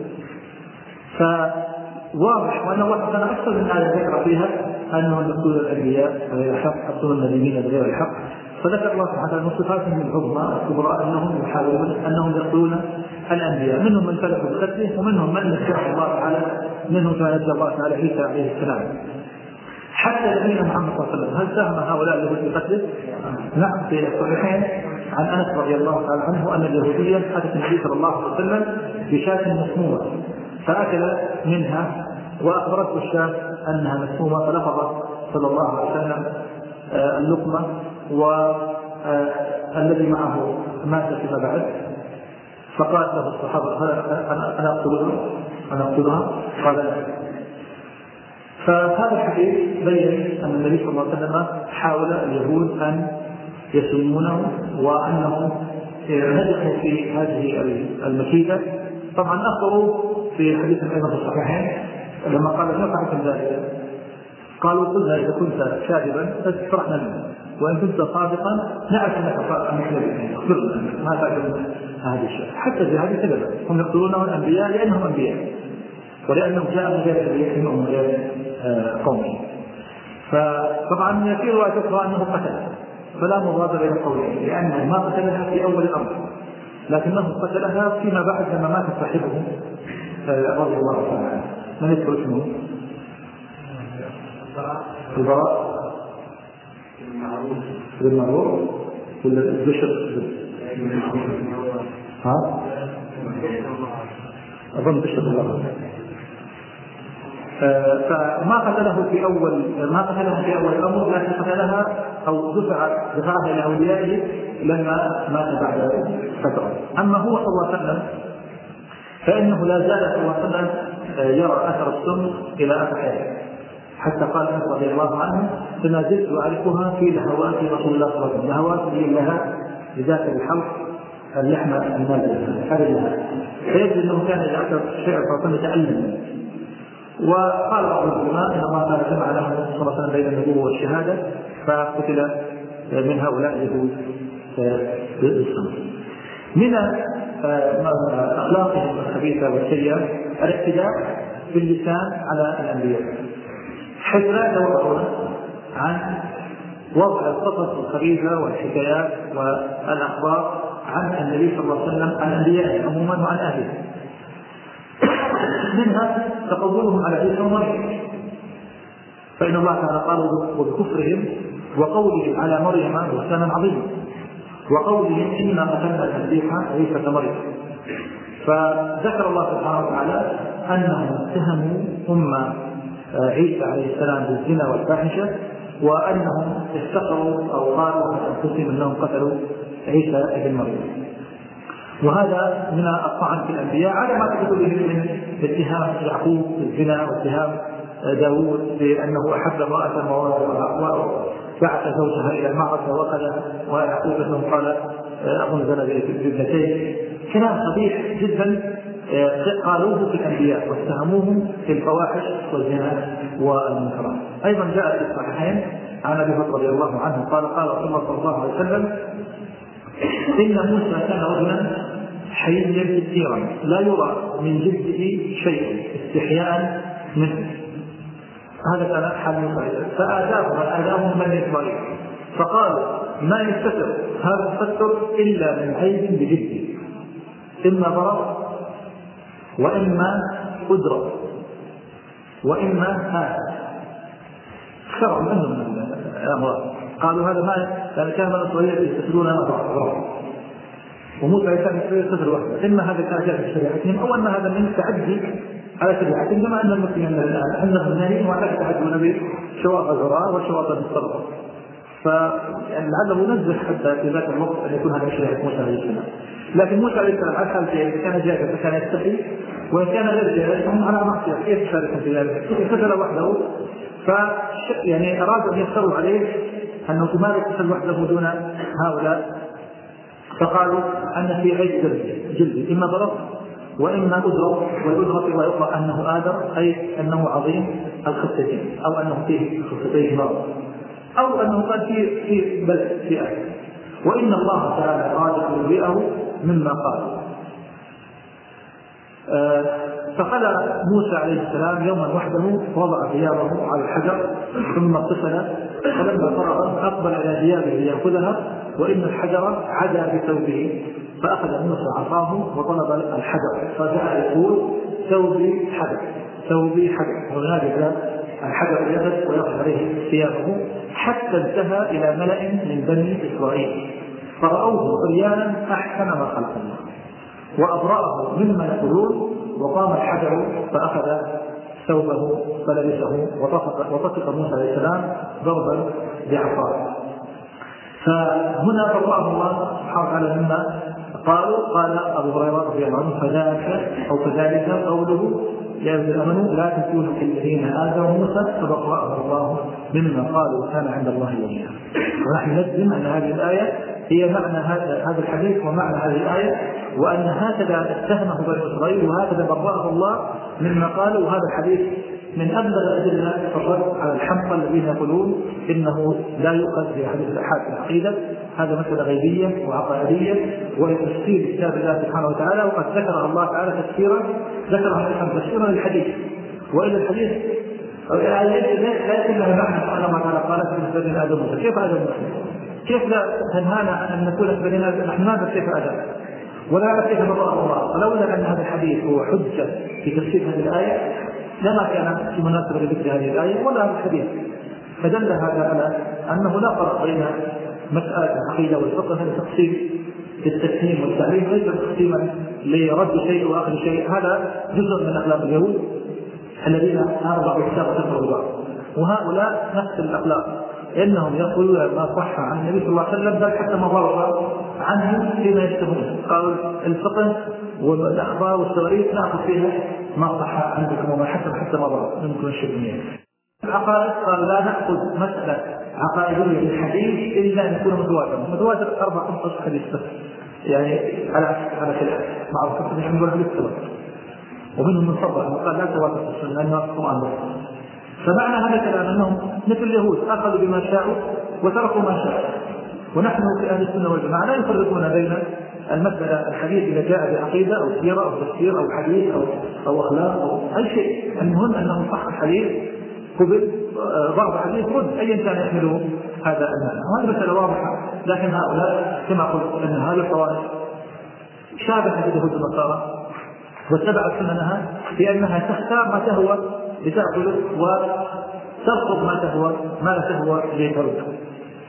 فواضح وأن الله كان أكثر من آية ذكر فيها أنهم يقتلون الأنبياء بغير الحق، يقتلون النبيين بغير الحق. فذكر الله سبحانه من صفاتهم العظمى الكبرى أنهم يحاولون أنهم يقتلون الأنبياء، منهم من فلحوا بقتله ومنهم من نجاه الله تعالى، منهم كما نجى الله تعالى عيسى عليه السلام. حتى نبينا محمد صلى الله عليه وسلم هل ساهم هؤلاء اليهود بقتله؟ نعم، في الصحيحين عن أنس رضي الله تعالى عنه أن اليهودية أتت النبي صلى الله عليه وسلم بشاة مسمومة فأكل منها وأخبرته الشاة أنها مسمومة، فلفظ صلى الله عليه وسلم اللقمة والذي معه مات فيما بعد، فقال له الصحابة أنا أقتلها أنا أقتلها قال لا. فهذا الحديث بين أن النبي صلى الله عليه وسلم حاول اليهود أن يسمونه وأنهم نجحوا في هذه المكيدة. طبعا أخبروا في حديث أيضا في الصحيحين لما قال ما فعلتم ذلك قالوا قلنا إذا كنت كاذبا فاسترحنا منه وإن كنت صادقا نعرف أنك مثل أخبرنا ما تعلم هذا الشيء. حتى في هذه كذبة هم يقتلونه الأنبياء لأنهم أنبياء ولأنهم جاءوا من غير أبيهم أو من غير قومهم. فطبعا في رواية أخرى أنه قتل، فلا مضاد بين القولين، لأنه ما قتلها في أول الأمر لكنه قتلها فيما بعد لما مات صاحبه رضي الله تعالى عنه. من يذكر اسمه؟ البراء بن معروف ولا بشر؟ ها؟ أظن بشر الله. فما قتله في أول ما قتلها في أول الأمر، لكن قتلها أو دفع دفعها إلى أوليائه لما مات بعد فترة. أما هو صلى الله عليه وسلم فإنه لا زال صلى الله عليه وسلم يرى أثر السم إلى آخر حياته، حتى قال أنس رضي الله عنه فما زلت أعرفها في لهوات رسول الله صلى الله عليه وسلم. لهوات لها لذات الحلق اللحمة النازلة هذا لها، فيجب أنه كان إذا أكثر شيء فقط يتألم. وقال بعض العلماء ان الله تعالى جمع له صلى الله عليه وسلم بين النبوه والشهاده فقتل من هؤلاء اليهود بالصمت. من اخلاقهم الخبيثه والسيئه الاعتداء باللسان على الانبياء، حيث لا يتورعون عن وضع القصص الخبيثه والحكايات والاخبار عن النبي صلى الله عليه وسلم عن الانبياء عموما وعن اهله. منها تقولهم على عيسى ومريم، فإن الله تعالى قال وبكفرهم وقوله على مريم بهتانا عظيما، وقوله إنا قتلنا المسيح عيسى مريم. فذكر الله سبحانه وتعالى أنهم اتهموا أم عيسى عليه السلام بالزنا والفاحشة، وأنهم افتقروا أو قالوا عن أنفسهم أنهم قتلوا عيسى ابن مريم. وهذا من الطعن في الأنبياء على ما تقول به من اتهام يعقوب بالزنا، واتهام داود بأنه أحب امرأة وبعث زوجها إلى المعركة وقال ويعقوب أنه قال أظن زنا بابنتين. كلام قبيح جدا قالوه في الأنبياء واتهموهم في الفواحش والزنا والمنكرات. أيضا جاء في الصحيحين عن أبي بكر رضي الله عنه قال قال رسول الله صلى الله عليه وسلم إن موسى كان رجلا حييا كثيرا لا يرى من جلده شيء استحياء منه. هذا كان حال موسى، فآتاهم آتاهم من إسرائيل فقالوا ما يستتر هذا الستر إلا من عيب بجده، إما ضرر وإما أدرى وإما هذا شرع منهم من الأمراض. قالوا هذا ما كان من إسرائيل يستترون ضرر، وموسى كان يستتر وحده، إما هذا كان جاء في شريعتهم أو أن هذا من تعدي على شريعتهم، كما أن المسلمين الآن عندهم نهي وعلى تعدون بشواط الزراء وشواط الصرف. فلعله ننزل حتى في ذاك الوقت أن يكون هذا شريعة موسى عليه السلام. لكن موسى عليه السلام على حالتين، إذا كان جاهل فكان يستحي، وإن كان غير جاهل فهم على معصية، كيف يشاركهم في ذلك؟ يقتل وحده، ف يعني أرادوا أن يفتروا عليه أنه لماذا يقتل وحده دون هؤلاء؟ فقالوا أن في عيب جلدي إما ضرر وإما أدرى، والأدرى في يقرأ أنه آدر أي أنه عظيم الخصتين، أو أنه فيه خصتين مرض، أو أنه قد في في بلد في أهل، وإن الله تعالى أراد يبرئه مما قال. آه فخلى موسى عليه السلام يوما وحده وضع ثيابه على الحجر ثم اتصل، فلما فرغ أقبل على ثيابه ليأخذها وإن الحجر عدا بثوبه، فأخذ موسى عصاه وطلب الحجر فجاء يقول ثوبي حجر ثوبي حجر، وينادي الحجر يدك ويأخذ عليه ثيابه حتى انتهى إلى ملأ من بني إسرائيل فرأوه عريانا أحسن ما خلق الله وأبرأه مما يقولون، وقام الحجر فأخذ ثوبه فلبسه وطفق, وطفق موسى عليه السلام ضربا بعصاه. فهنا برأه الله سبحانه وتعالى مما قالوا. قال أبو هريرة رضي الله عنه فذلك أو فذلك قوله يا الذين آمنوا لا تكونوا كالذين آذوا موسى فبرأه الله مما قالوا كان عند الله وجيها. ونحن نجزم أن هذه الآية هي معنى هذا هذا الحديث ومعنى هذه الآية، وأن هكذا اتهمه بني إسرائيل وهكذا برأه الله مما قالوا. وهذا الحديث من أبلغ الأدلة الرد على الحمقى الذين يقولون إنه لا يؤخذ في حديث الآحاد في العقيدة. هذا مسألة غيبية وعقائدية وهي تفسير كتاب الله سبحانه وتعالى، وقد ذكرها الله تعالى تفسيرا ذكرها تفسيرا للحديث. وإلى الحديث لا يكون لها معنى سبحانه وتعالى قالت في بني آدم موسى. كيف آدم موسى؟ كيف لا تنهانا أن نكون في بني آدم؟ نحن ما نعرف كيف آدم ولا نعرف كيف برأه الله. ولولا أن هذا الحديث هو حجة في تفسير هذه الآية لما كان في مناسبة لذكر هذه الآية ولا هذا الحديث. فدل هذا على أنه لا فرق بين مسألة العقيدة والفقه، هذا تقسيم للتسليم والتعليم ليس تقسيما لرد شيء وأخذ شيء. هذا جزء من أخلاق اليهود الذين أرضعوا الكتاب وكفروا بعض، وهؤلاء نفس الأخلاق، إنهم يقولون ما صح عن النبي صلى الله عليه وسلم بل حتى ما ضرب عنه فيما يشتهون. قالوا الفقه والأخبار والتواريخ نأخذ فيها ما صح عندكم وما حسن حتى ما ضرب منكم الشبهية. العقائد قال لا نأخذ مسألة عقائدية للحديث إلا أن يكون متواتر. متواتر أربع خمس حديث بس، يعني على على كلام مع الكتب نحن نقول حديث تواتر، ومنهم من صبر وقال لا تواتر في السنة لأنه القرآن بس. فمعنى هذا الكلام أنهم مثل اليهود أخذوا بما شاءوا وتركوا ما شاءوا. ونحن في أهل السنة والجماعة لا يفرقون بين المسألة الحديث إذا جاء بعقيدة أو سيرة أو تفسير أو حديث أو أو أخلاق أو أي شيء. المهم أنه صح الحديث قبل بعض حديث رد أيا كان يحمله هذا المعنى. وهذه مسألة واضحة. لكن هؤلاء كما قلت أن هذه الطوائف شابهت اليهود والنصارى واتبعت سننها بأنها تختار ما تهوى لتأكله وترفض ما تهوى ما لا تهوى لترده.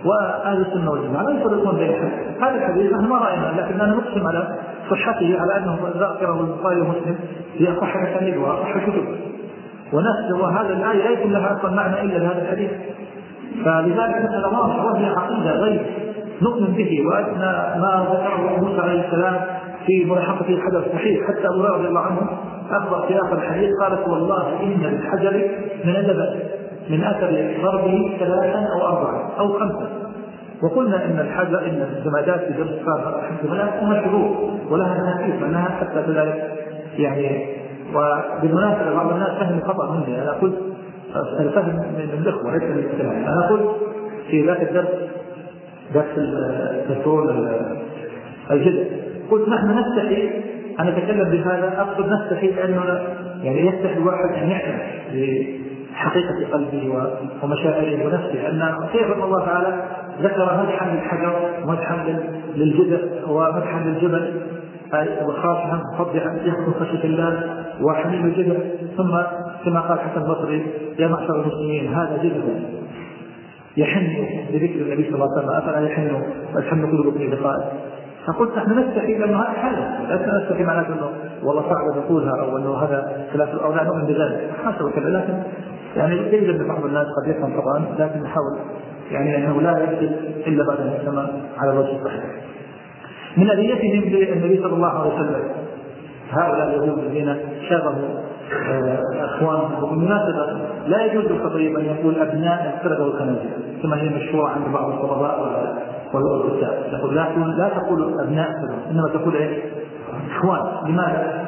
وأهل السنة والجماعة لا يفرقون بين الحديث. هذا الحديث نحن ما رأينا، لكننا نقسم على صحته على أنه ذاكره البخاري ومسلم في أصح الأسانيد وأصح الكتب، ونفس وهذا الآية لا يكون لها أصلا معنى إلا لهذا الحديث. فلذلك مثل الله وهي عقيدة غير نؤمن به، وأن ما ذكره موسى عليه السلام في ملاحقة الحجر صحيح. حتى أبو هريرة رضي الله عنه أخبر في آخر الحديث قالت والله إن للحجر من النبأ من أثر ضربه ثلاثا أو أربعا أو خمسا. وقلنا إن الحجر إن الجمادات في درس الجمادات مشروع ولها نتيجة أنها حتى ذلك يعني. وبالمناسبة بعض الناس فهم خطأ مني، أنا قلت الفهم من الإخوة ليس من الكلام. أنا قلت في ذاك الدرس درس الدكتور الجدل قلت نحن نستحي أن نتكلم بهذا، أقصد نستحي لأنه يعني يستحي الواحد أن يعترف بحقيقة قلبه ومشاعره ونفسه، أن كيف الله تعالى ذكر مدحا للحجر ومدحا للجدل ومدحا للجبل وخاصة مصدعا يخطو خشية الله وحميم الجدل، ثم كما قال حسن البصري يا معشر المسلمين هذا جدل يحن بذكر النبي صلى الله عليه وسلم أفلا يحن والحمد قلوبكم للقائه. فقلت نحن نستحي لأنه هذا حل، لا نستحي معناته أنه والله صعب نقولها أو أنه هذا خلاف أو لا نؤمن بذلك حسب كذا. لكن يعني يجب بعض الناس قد يفهم طبعا، لكن نحاول يعني أنه لا يكذب إلا بعد أن يسمى على الوجه الصحيح. من أذيتهم بالنبي صلى الله عليه وسلم هؤلاء اليهود الذين شابهوا أخوانهم. وبالمناسبة لا يجوز الخطيب أن يقول أبناء القردة والخنازير كما هي مشهورة عند بعض الخطباء والكتاب، يقول لا تقول لا تقول أبناء القردة إنما تقول إيه إخوان. لماذا؟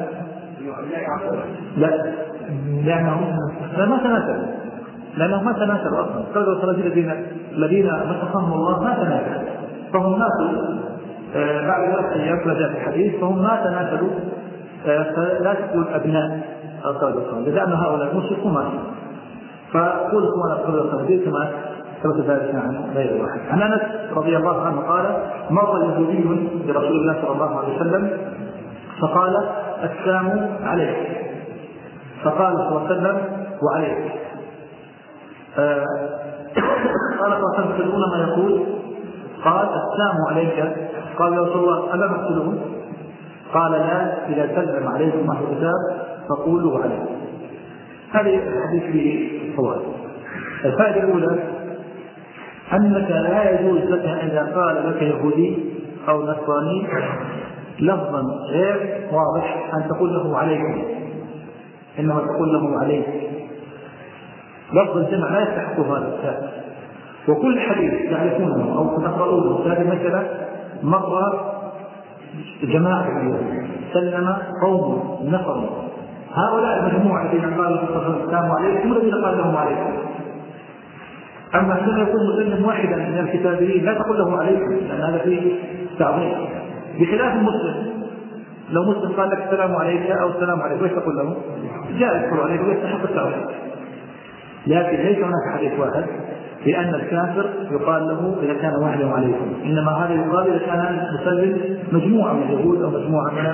لا لأنهم ما تناسلوا لأنهم ما تناسلوا أصلا. القردة والخنازير الذين الذين مسخهم الله ما تناسلوا، فهم ماتوا بعد ذلك أيام رجع في الحديث فهم ما تناسلوا. فلا تقول أبناء القردة والخنازير لأن هؤلاء مشركون ما فقول إخوان القردة والخنازير كما ثبت ذلك عن غير واحد. عن أنس رضي الله عنه قال مر يهودي برسول الله صلى الله عليه وسلم فقال السلام عليك، فقال صلى الله عليه وسلم وعليك. قال صلى الله عليه وسلم تدرون ما يقول؟ قال السلام عليك. قال يا رسول الله ألا نقتلهم؟ قال لا، إذا سلم عليكم أهل الكتاب فقولوا عليه. هذه الحديث فيه فوائد. الفائدة الأولى أنك لا يجوز لك إذا قال لك يهودي أو نصراني لفظا غير واضح أن تقول له عليكم، إنما تقول له عليك. لفظ الجمع لا يستحق هذا الكتاب. وكل حديث تعرفونه أو تقرؤونه هذه مثلا مرة جماعة سلم قوم نفر، هؤلاء المجموعة الذين قالوا السلام عليكم والذين قال لهم عليكم. أما حين يكون مسلم واحدا من الكتابيين لا تقول له عليكم لأن هذا فيه تعظيم، بخلاف المسلم. لو مسلم قال لك السلام عليك أو السلام عليك ويش تقول له؟ جاء يقول عليك ويستحق التعظيم. لكن ليس هناك حديث واحد لأن الكافر يقال له إذا كان واحدا عليكم، إنما هذا يقال إذا كان مسلم مجموعة من اليهود أو مجموعة من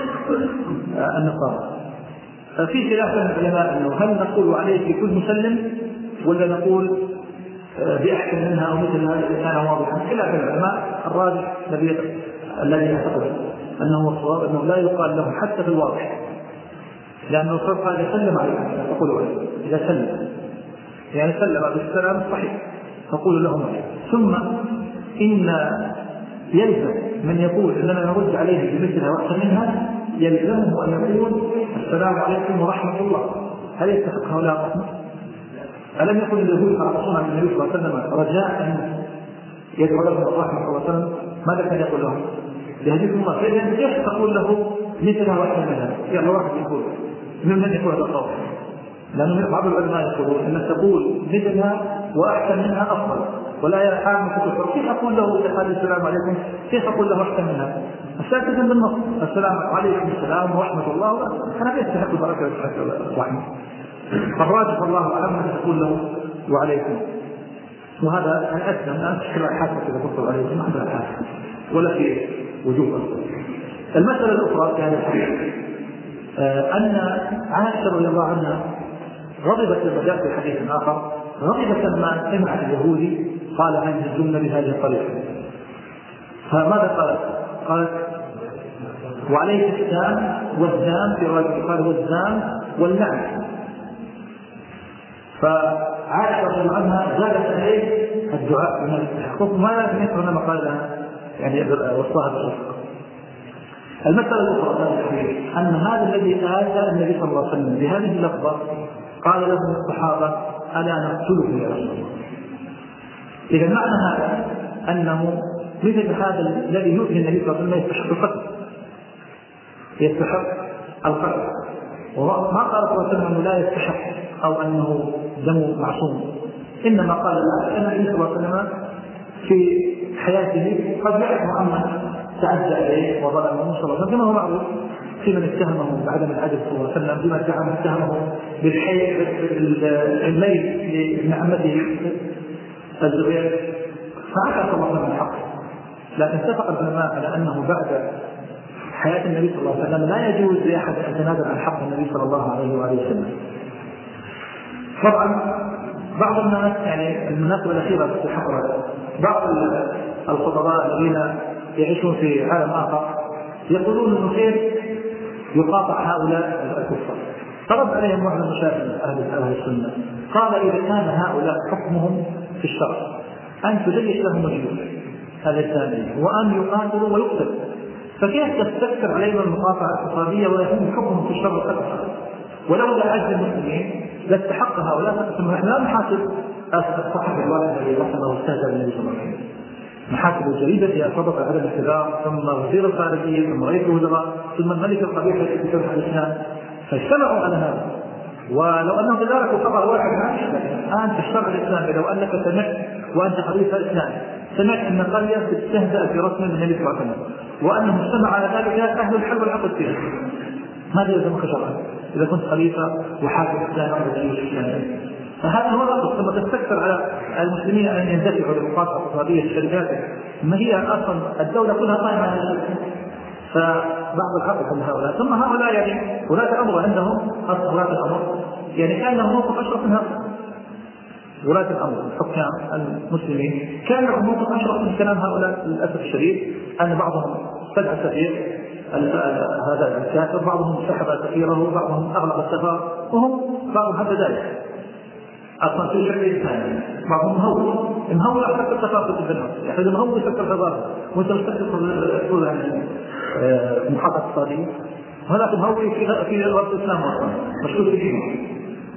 النصارى. ففي خلاف بين العلماء أنه هل نقول عليه في كل مسلم ولا نقول بأحسن منها أو مثل هذا إذا كان واضحا. خلاف العلماء الراجح الذي يعتقد أنه الصواب أنه لا يقال له حتى في الواضح، لأنه الرسول قال يسلم عليكم تقولوا عليه إذا سلم يعني سلم بالسلام صحيح فقولوا لهم عليه. ثم إن يلزم من يقول إننا نرد عليه بمثلها وأحسن منها يلزمه أن يقول السلام عليكم ورحمة الله. هل يستحق هؤلاء الرحمة؟ ألم يكن اليهود يعرفون عن النبي صلى الله عليه وسلم رجاء أن يدعو لهم الرحمة صلى الله عليه وسلم؟ ماذا كان يقول لهم؟ يهديكم الله. فإذا كيف تقول له مثلها وأحسن منها؟ يلا واحد يقول من من يقول هذا القول؟ لأن بعض العلماء يقولون أن تقول مثلها وأحسن منها أفضل، ولا يحام كتب. كيف أقول له السلام عليكم؟ كيف أقول له أحسن منها؟ الساكت بالنص السلام عليكم السلام ورحمة الله، أنا يستحق البركة والرحمة. فالراجح الله أعلم أن تقول له وعليكم، وهذا الأسلم لا تشكل الحاسة إذا قلت عليكم ما عندها حاسة ولا في وجوب. المسألة الأخرى كانت أن عائشة رضي الله عنها غضبت لما جاء في حديث آخر، غضبت لما سمعت اليهودي قال هذه الجملة بهذه الطريقة. فماذا قالت؟ قالت وعليك السام والزام، في رواية قال والزام واللعن. فعائشة رضي الله عنها زادت عليه الدعاء من الاستحقاق ما مثل ما قال لها يعني وصاها بالرفق. المسألة الأخرى أن هذا الذي آتى النبي صلى الله عليه وسلم بهذه اللفظة قال له الصحابة ألا نقتله يا رسول الله. إذا معنى هذا أنه مثل هذا الذي يؤذي النبي صلى الله عليه وسلم يستحق القتل، يستحق القتل. وما قال صلى الله عليه وسلم أنه لا يستحق أو أنه دمه معصوم، إنما قال لا، أن النبي صلى الله عليه وسلم في حياته قد يعرف عمن تعدى عليه وظلمه صلى الله عليه وسلم، كما هو معروف في من اتهمه بعدم العدل صلى الله عليه وسلم، بما اتهمه بالحي بالميل لابن عمته الزبير، فعكس صلى الله عليه وسلم الحق. لكن اتفق العلماء على أنه بعد حياة النبي صلى الله عليه وسلم لا يجوز لأحد أن يتنازل عن حق النبي صلى الله عليه وآله وسلم. طبعا بعض الناس يعني المناسبة الأخيرة في الحقرة، بعض الخطباء الذين يعيشون في عالم آخر يقولون أنه كيف يقاطع هؤلاء الكفار. فرد عليهم واحد من مشايخ أهل السنة قال إذا كان هؤلاء حكمهم في الشرع أن تجيش لهم الجيوش الإسلامية وأن يقاتلوا ويقتلوا، فكيف تستكثر عليهم المقاطعة الاقتصادية ويكون حكمهم في الشرع أكثر؟ ولولا عجز المسلمين لاستحق هؤلاء. ثم نحن لا نحاسب الصحابة الواحد الذي رحمه استهزأ النبي صلى الله عليه وسلم، محاسب الجريدة هي أصابت على الاحتضار، ثم وزير الخارجية، ثم رئيس الوزراء، ثم الملك القبيح الذي فتح الإسلام، فاجتمعوا على هذا. ولو أنهم تداركوا خبر واحد الآن في الشرع الإسلامي، لو أنك سمعت وأنت خليفة الإسلام سمعت أن قرية تستهزأ في رسم النبي صلى الله عليه وسلم وأنه اجتمع على ذلك أهل الحل والعقد فيها، ماذا يلزمك شرعا إذا كنت خليفة وحاكم إسلام أو الجيوش الإسلامية؟ فهذا هو الأصل. ثم تستكثر على المسلمين أن يندفعوا للمقاطعة الاقتصادية لشركاتهم، ما هي أصلا الدولة كلها قائمة على ذلك. فبعض الحق من هؤلاء، ثم هؤلاء يعني ولاة الأمر عندهم أصل ولاة الأمر يعني كان لهم موقف أشرف من هؤلاء. ولاة الأمر الحكام المسلمين كان لهم موقف أشرف من كلام هؤلاء. للأسف الشديد أن بعضهم استدعى سفير هذا الكافر، بعضهم سحب سفيره، بعضهم أغلق السفر، وهم بعضهم حتى ذلك أصلا في شكل إنساني، بعضهم مهول مهول حتى التفاقد في الناس، يعني مهول يفكر في ذلك وأنت مستقبل عن محاضرة اقتصادية، هذا مهول في في رب الإسلام أصلا مشكوك في دينه.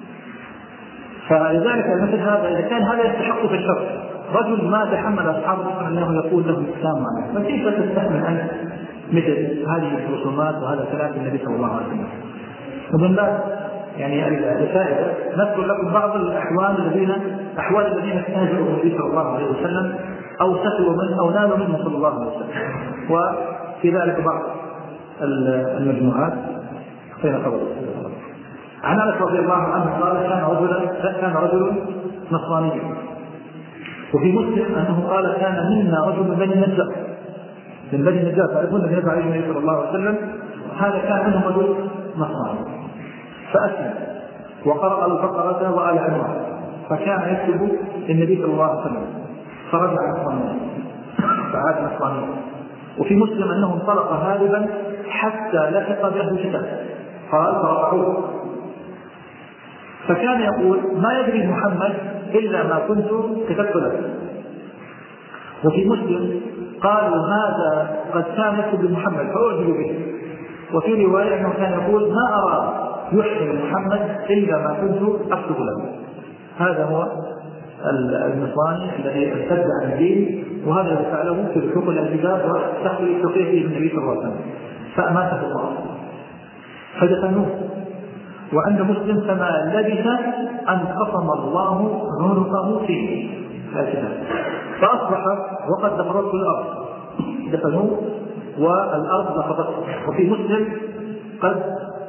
فلذلك مثل هذا إذا كان هذا يستحق في الشرع، رجل ما تحمل أصحابه أنه يقول لهم الإسلام معنا، فكيف تستحمل أن مثل هذه الرسومات وهذا كلام النبي صلى الله عليه وسلم؟ ومن ذلك يعني الفائدة نذكر لكم بعض الأحوال الذين أحوال الذين استهزئوا النبي صلى الله عليه وسلم أو سخروا منه أو نالوا منه صلى الله عليه وسلم. وفي ذلك بعض المجموعات فين خبر عن أنس رضي الله عنه قال كان رجلا كان رجل نصراني، وفي مسلم أنه قال كان منا رجل من بني النجار من بني النجار تعرفون النبي عليه النبي صلى الله عليه وسلم، هذا كان منهم رجل نصراني فأسلم وقرأ البقرة وآل عمران، فكان يكتب للنبي صلى الله عليه وسلم فرجع نصرانيا فعاد نصرانيا. وفي مسلم أنه انطلق هاربا حتى لحق بأهل الكتاب قال فرفعوه، فكان يقول ما يدري محمد إلا ما كنت كتبت له. وفي مسلم قالوا هذا قد كان يكتب لمحمد فأعجبوا به. وفي رواية أنه كان يقول ما أرى يحسن محمد إلا ما كنت أكتب له. هذا هو النصراني الذي ارتد عن الدين، وهذا الذي فعله في حقوق الاعتداء وتحويل توقيته بالنبي صلى الله عليه وسلم، فأماته الله فدفنوه. وعند مسلم فما لبث أن قسم الله عنقه فيه هكذا، فأصبح وقد دفرته الأرض، دفنوه والأرض لفظته. وفي مسلم قد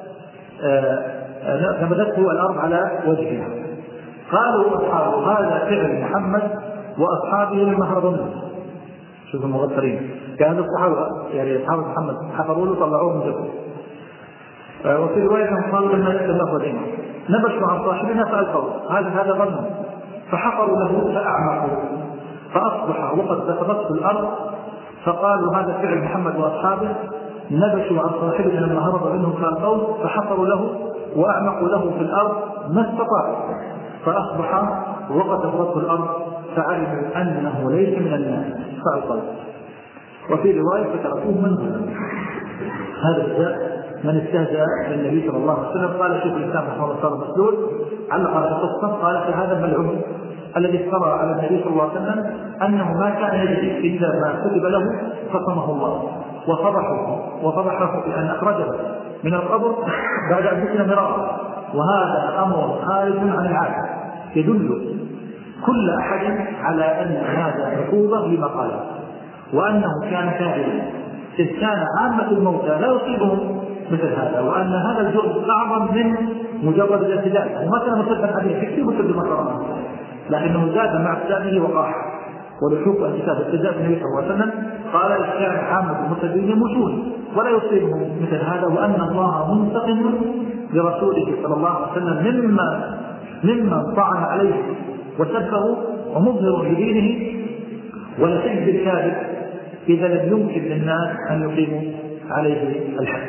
نبذته الأرض على وجهها. قالوا أصحابه هذا فعل محمد وأصحابه المهربون. شوفوا المغفرين كانوا الصحابة يعني أصحاب محمد حفروا له طلعوه من جبل. وفي رواية قالوا لما نبذنا نبشوا عن صاحبنا فألقوا هذا هذا ظنه، فحفروا له فأعمقوا فأصبح وقد دخلته الأرض، فقالوا هذا فعل محمد وأصحابه، نبشوا عن صاحبنا لما هرب منهم فالقوم، فحفروا له وأعمقوا له في الأرض ما استطاعوا، فأصبح وقد دخلته الأرض فعلموا أنه ليس من الناس فالقوم. وفي رواية فتركوه من ظلم. هذا الجاء من استهزأ بالنبي صلى الله عليه وسلم. قال شيخ الإسلام رحمه الله صار مسلول علق على القصة، قال فهذا الملعون الذي افترى على النبي صلى الله عليه وسلم أنه ما كان يجد إلا ما كتب له فصمه الله وفضحه وفضحه بأن أخرجه من القبر بعد أن دفن مرارا، وهذا أمر خارج عن العادة يدل كل أحد على أن هذا عقوبة لما قاله، وأنه كان كاذبا، إذ كان عامة الموتى لا يصيبهم مثل هذا، وأن هذا الجرم أعظم من مجرد الاعتداء، وما كان مرتدا عليه فكره مثل ما قرأناه، لكنه زاد مع ابتدائه وقاح ولحوق انتساب ابتداء النبي صلى الله عليه وسلم. قال إذ كان عامة المرتدين يموتون ولا يصيبهم مثل هذا، وأن الله منتقم لرسوله صلى الله عليه وسلم مما ممن طعن عليه وسبه ومظهر لدينه ولسجد الكاذب إذا لم يمكن للناس أن يقيموا عليه الحد.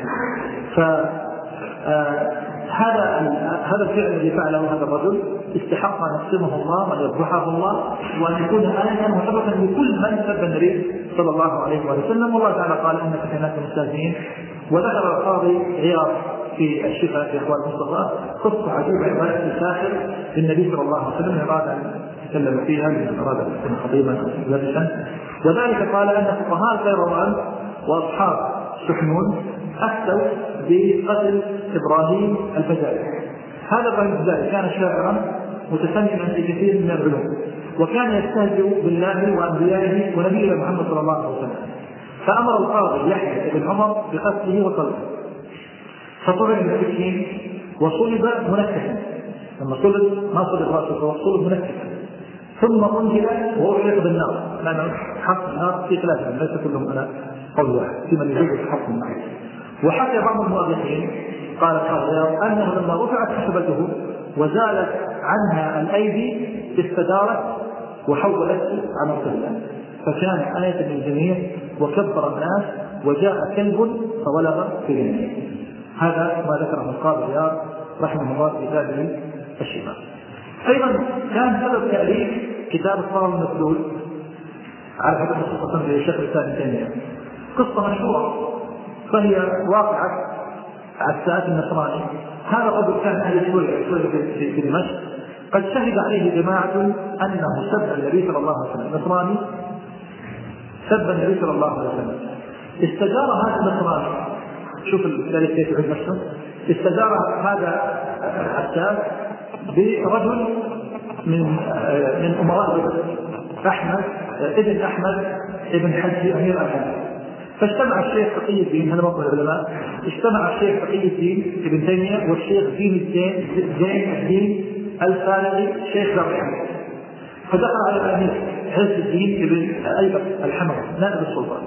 فهذا هذا الفعل الذي فعله هذا الرجل استحق أن يقسمه الله وأن يذبحه الله، وأن يكون آية وحبة لكل من سب النبي صلى الله عليه وسلم. والله تعالى قال إنك في الناس مستهزئين. وذكر القاضي عياض في الشفاء في أخوان المصطفى قصة عجيبة عبارة الساحر للنبي صلى الله عليه وسلم أراد أن يتكلم فيها لأن أراد أن يكون خطيبا لابسا. وذلك قال أن فقهاء القيروان وأصحاب سحنون أفتوا بقتل إبراهيم الفزاري. هذا إبراهيم الفزاري كان شاعرا متسمما في كثير من العلوم، وكان يستهزئ بالله وأنبيائه ونبيه محمد صلى الله عليه وسلم، فأمر القاضي يحيى بن عمر بقتله وصلبه، فطلب بالسكين وصلب منكسا. لما صلب ما صلب رأسه، صلب منكسا، ثم أنزل وأحرق بالنار، لأن حق النار في ثلاثة ليس كلهم على قول واحد، في من يجوز حق النار. وحكى بعض المؤرخين قال قال أنه لما رفعت حسبته وزالت عنها الأيدي استدارت وحولت عن القبلة، فكان آية من الجميع وكبر الناس وجاء كلب فولغ في جنيه. هذا ما ذكره القاضي عياض رحمه الله في هذه الشفاء. أيضا كان سبب تأليف كتاب الصارم المسلول على حسب الخصوصا في الشيخ الإسلام تيمية قصة مشهورة، فهي واقعة عساس النصراني. هذا الرجل كان أهل سوريا في دمشق، قد شهد عليه جماعة أنه سب النبي صلى الله عليه وسلم. النصراني سب النبي صلى الله عليه وسلم. استجار هذا النصراني، شوف ذلك كيف يعيد نفسه، استجار هذا عساس برجل من من أمراء أحمد ابن أحمد ابن حج أمير أحمد. فاجتمع الشيخ تقي الدين، هذا موقف العلماء، اجتمع الشيخ تقي الدين ابن تيمية والشيخ زين الدين زين الدين الفارغي شيخ زرعي، فدخل على الأمير حج الدين ابن أيبك الحمر نائب السلطان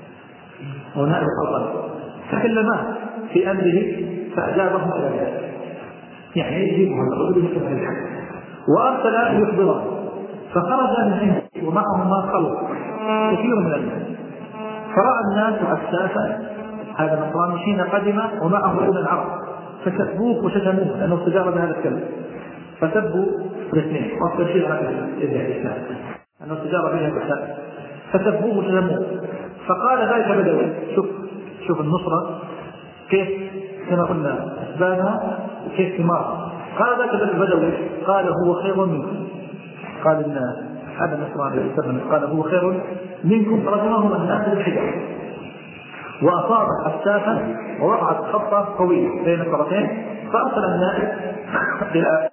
أو نائب السلطان، تكلما في أمره فأجابهم إلى ذلك، يعني يجيبهم الرجل مثل الحق، وأرسل يخبره، فخرج من عنده ومعهم ما خلق كثير من الناس، فرأى الناس عساسا هذا النصراني حين قدم ومعه ابن العرب، فسبوه وشتموه لأنه استجاب بهذا الكلام، فسبوا الاثنين وأصل شيء هذا الإسلام أنه استجاب بهذا الكلام، فسبوه وشتموه. فقال ذلك بدوي، شوف شوف النصرة كيف كما قلنا أسبابها وكيف ثمارها. قال ذلك البدوي قال هو خير منكم، قال الناس هذا النصراني يسمى قال هو خير منكم، رجمهم الناس بالحجر وأصاب حساسا ووقعت خطة قوية بين الطرفين، فأرسل النائب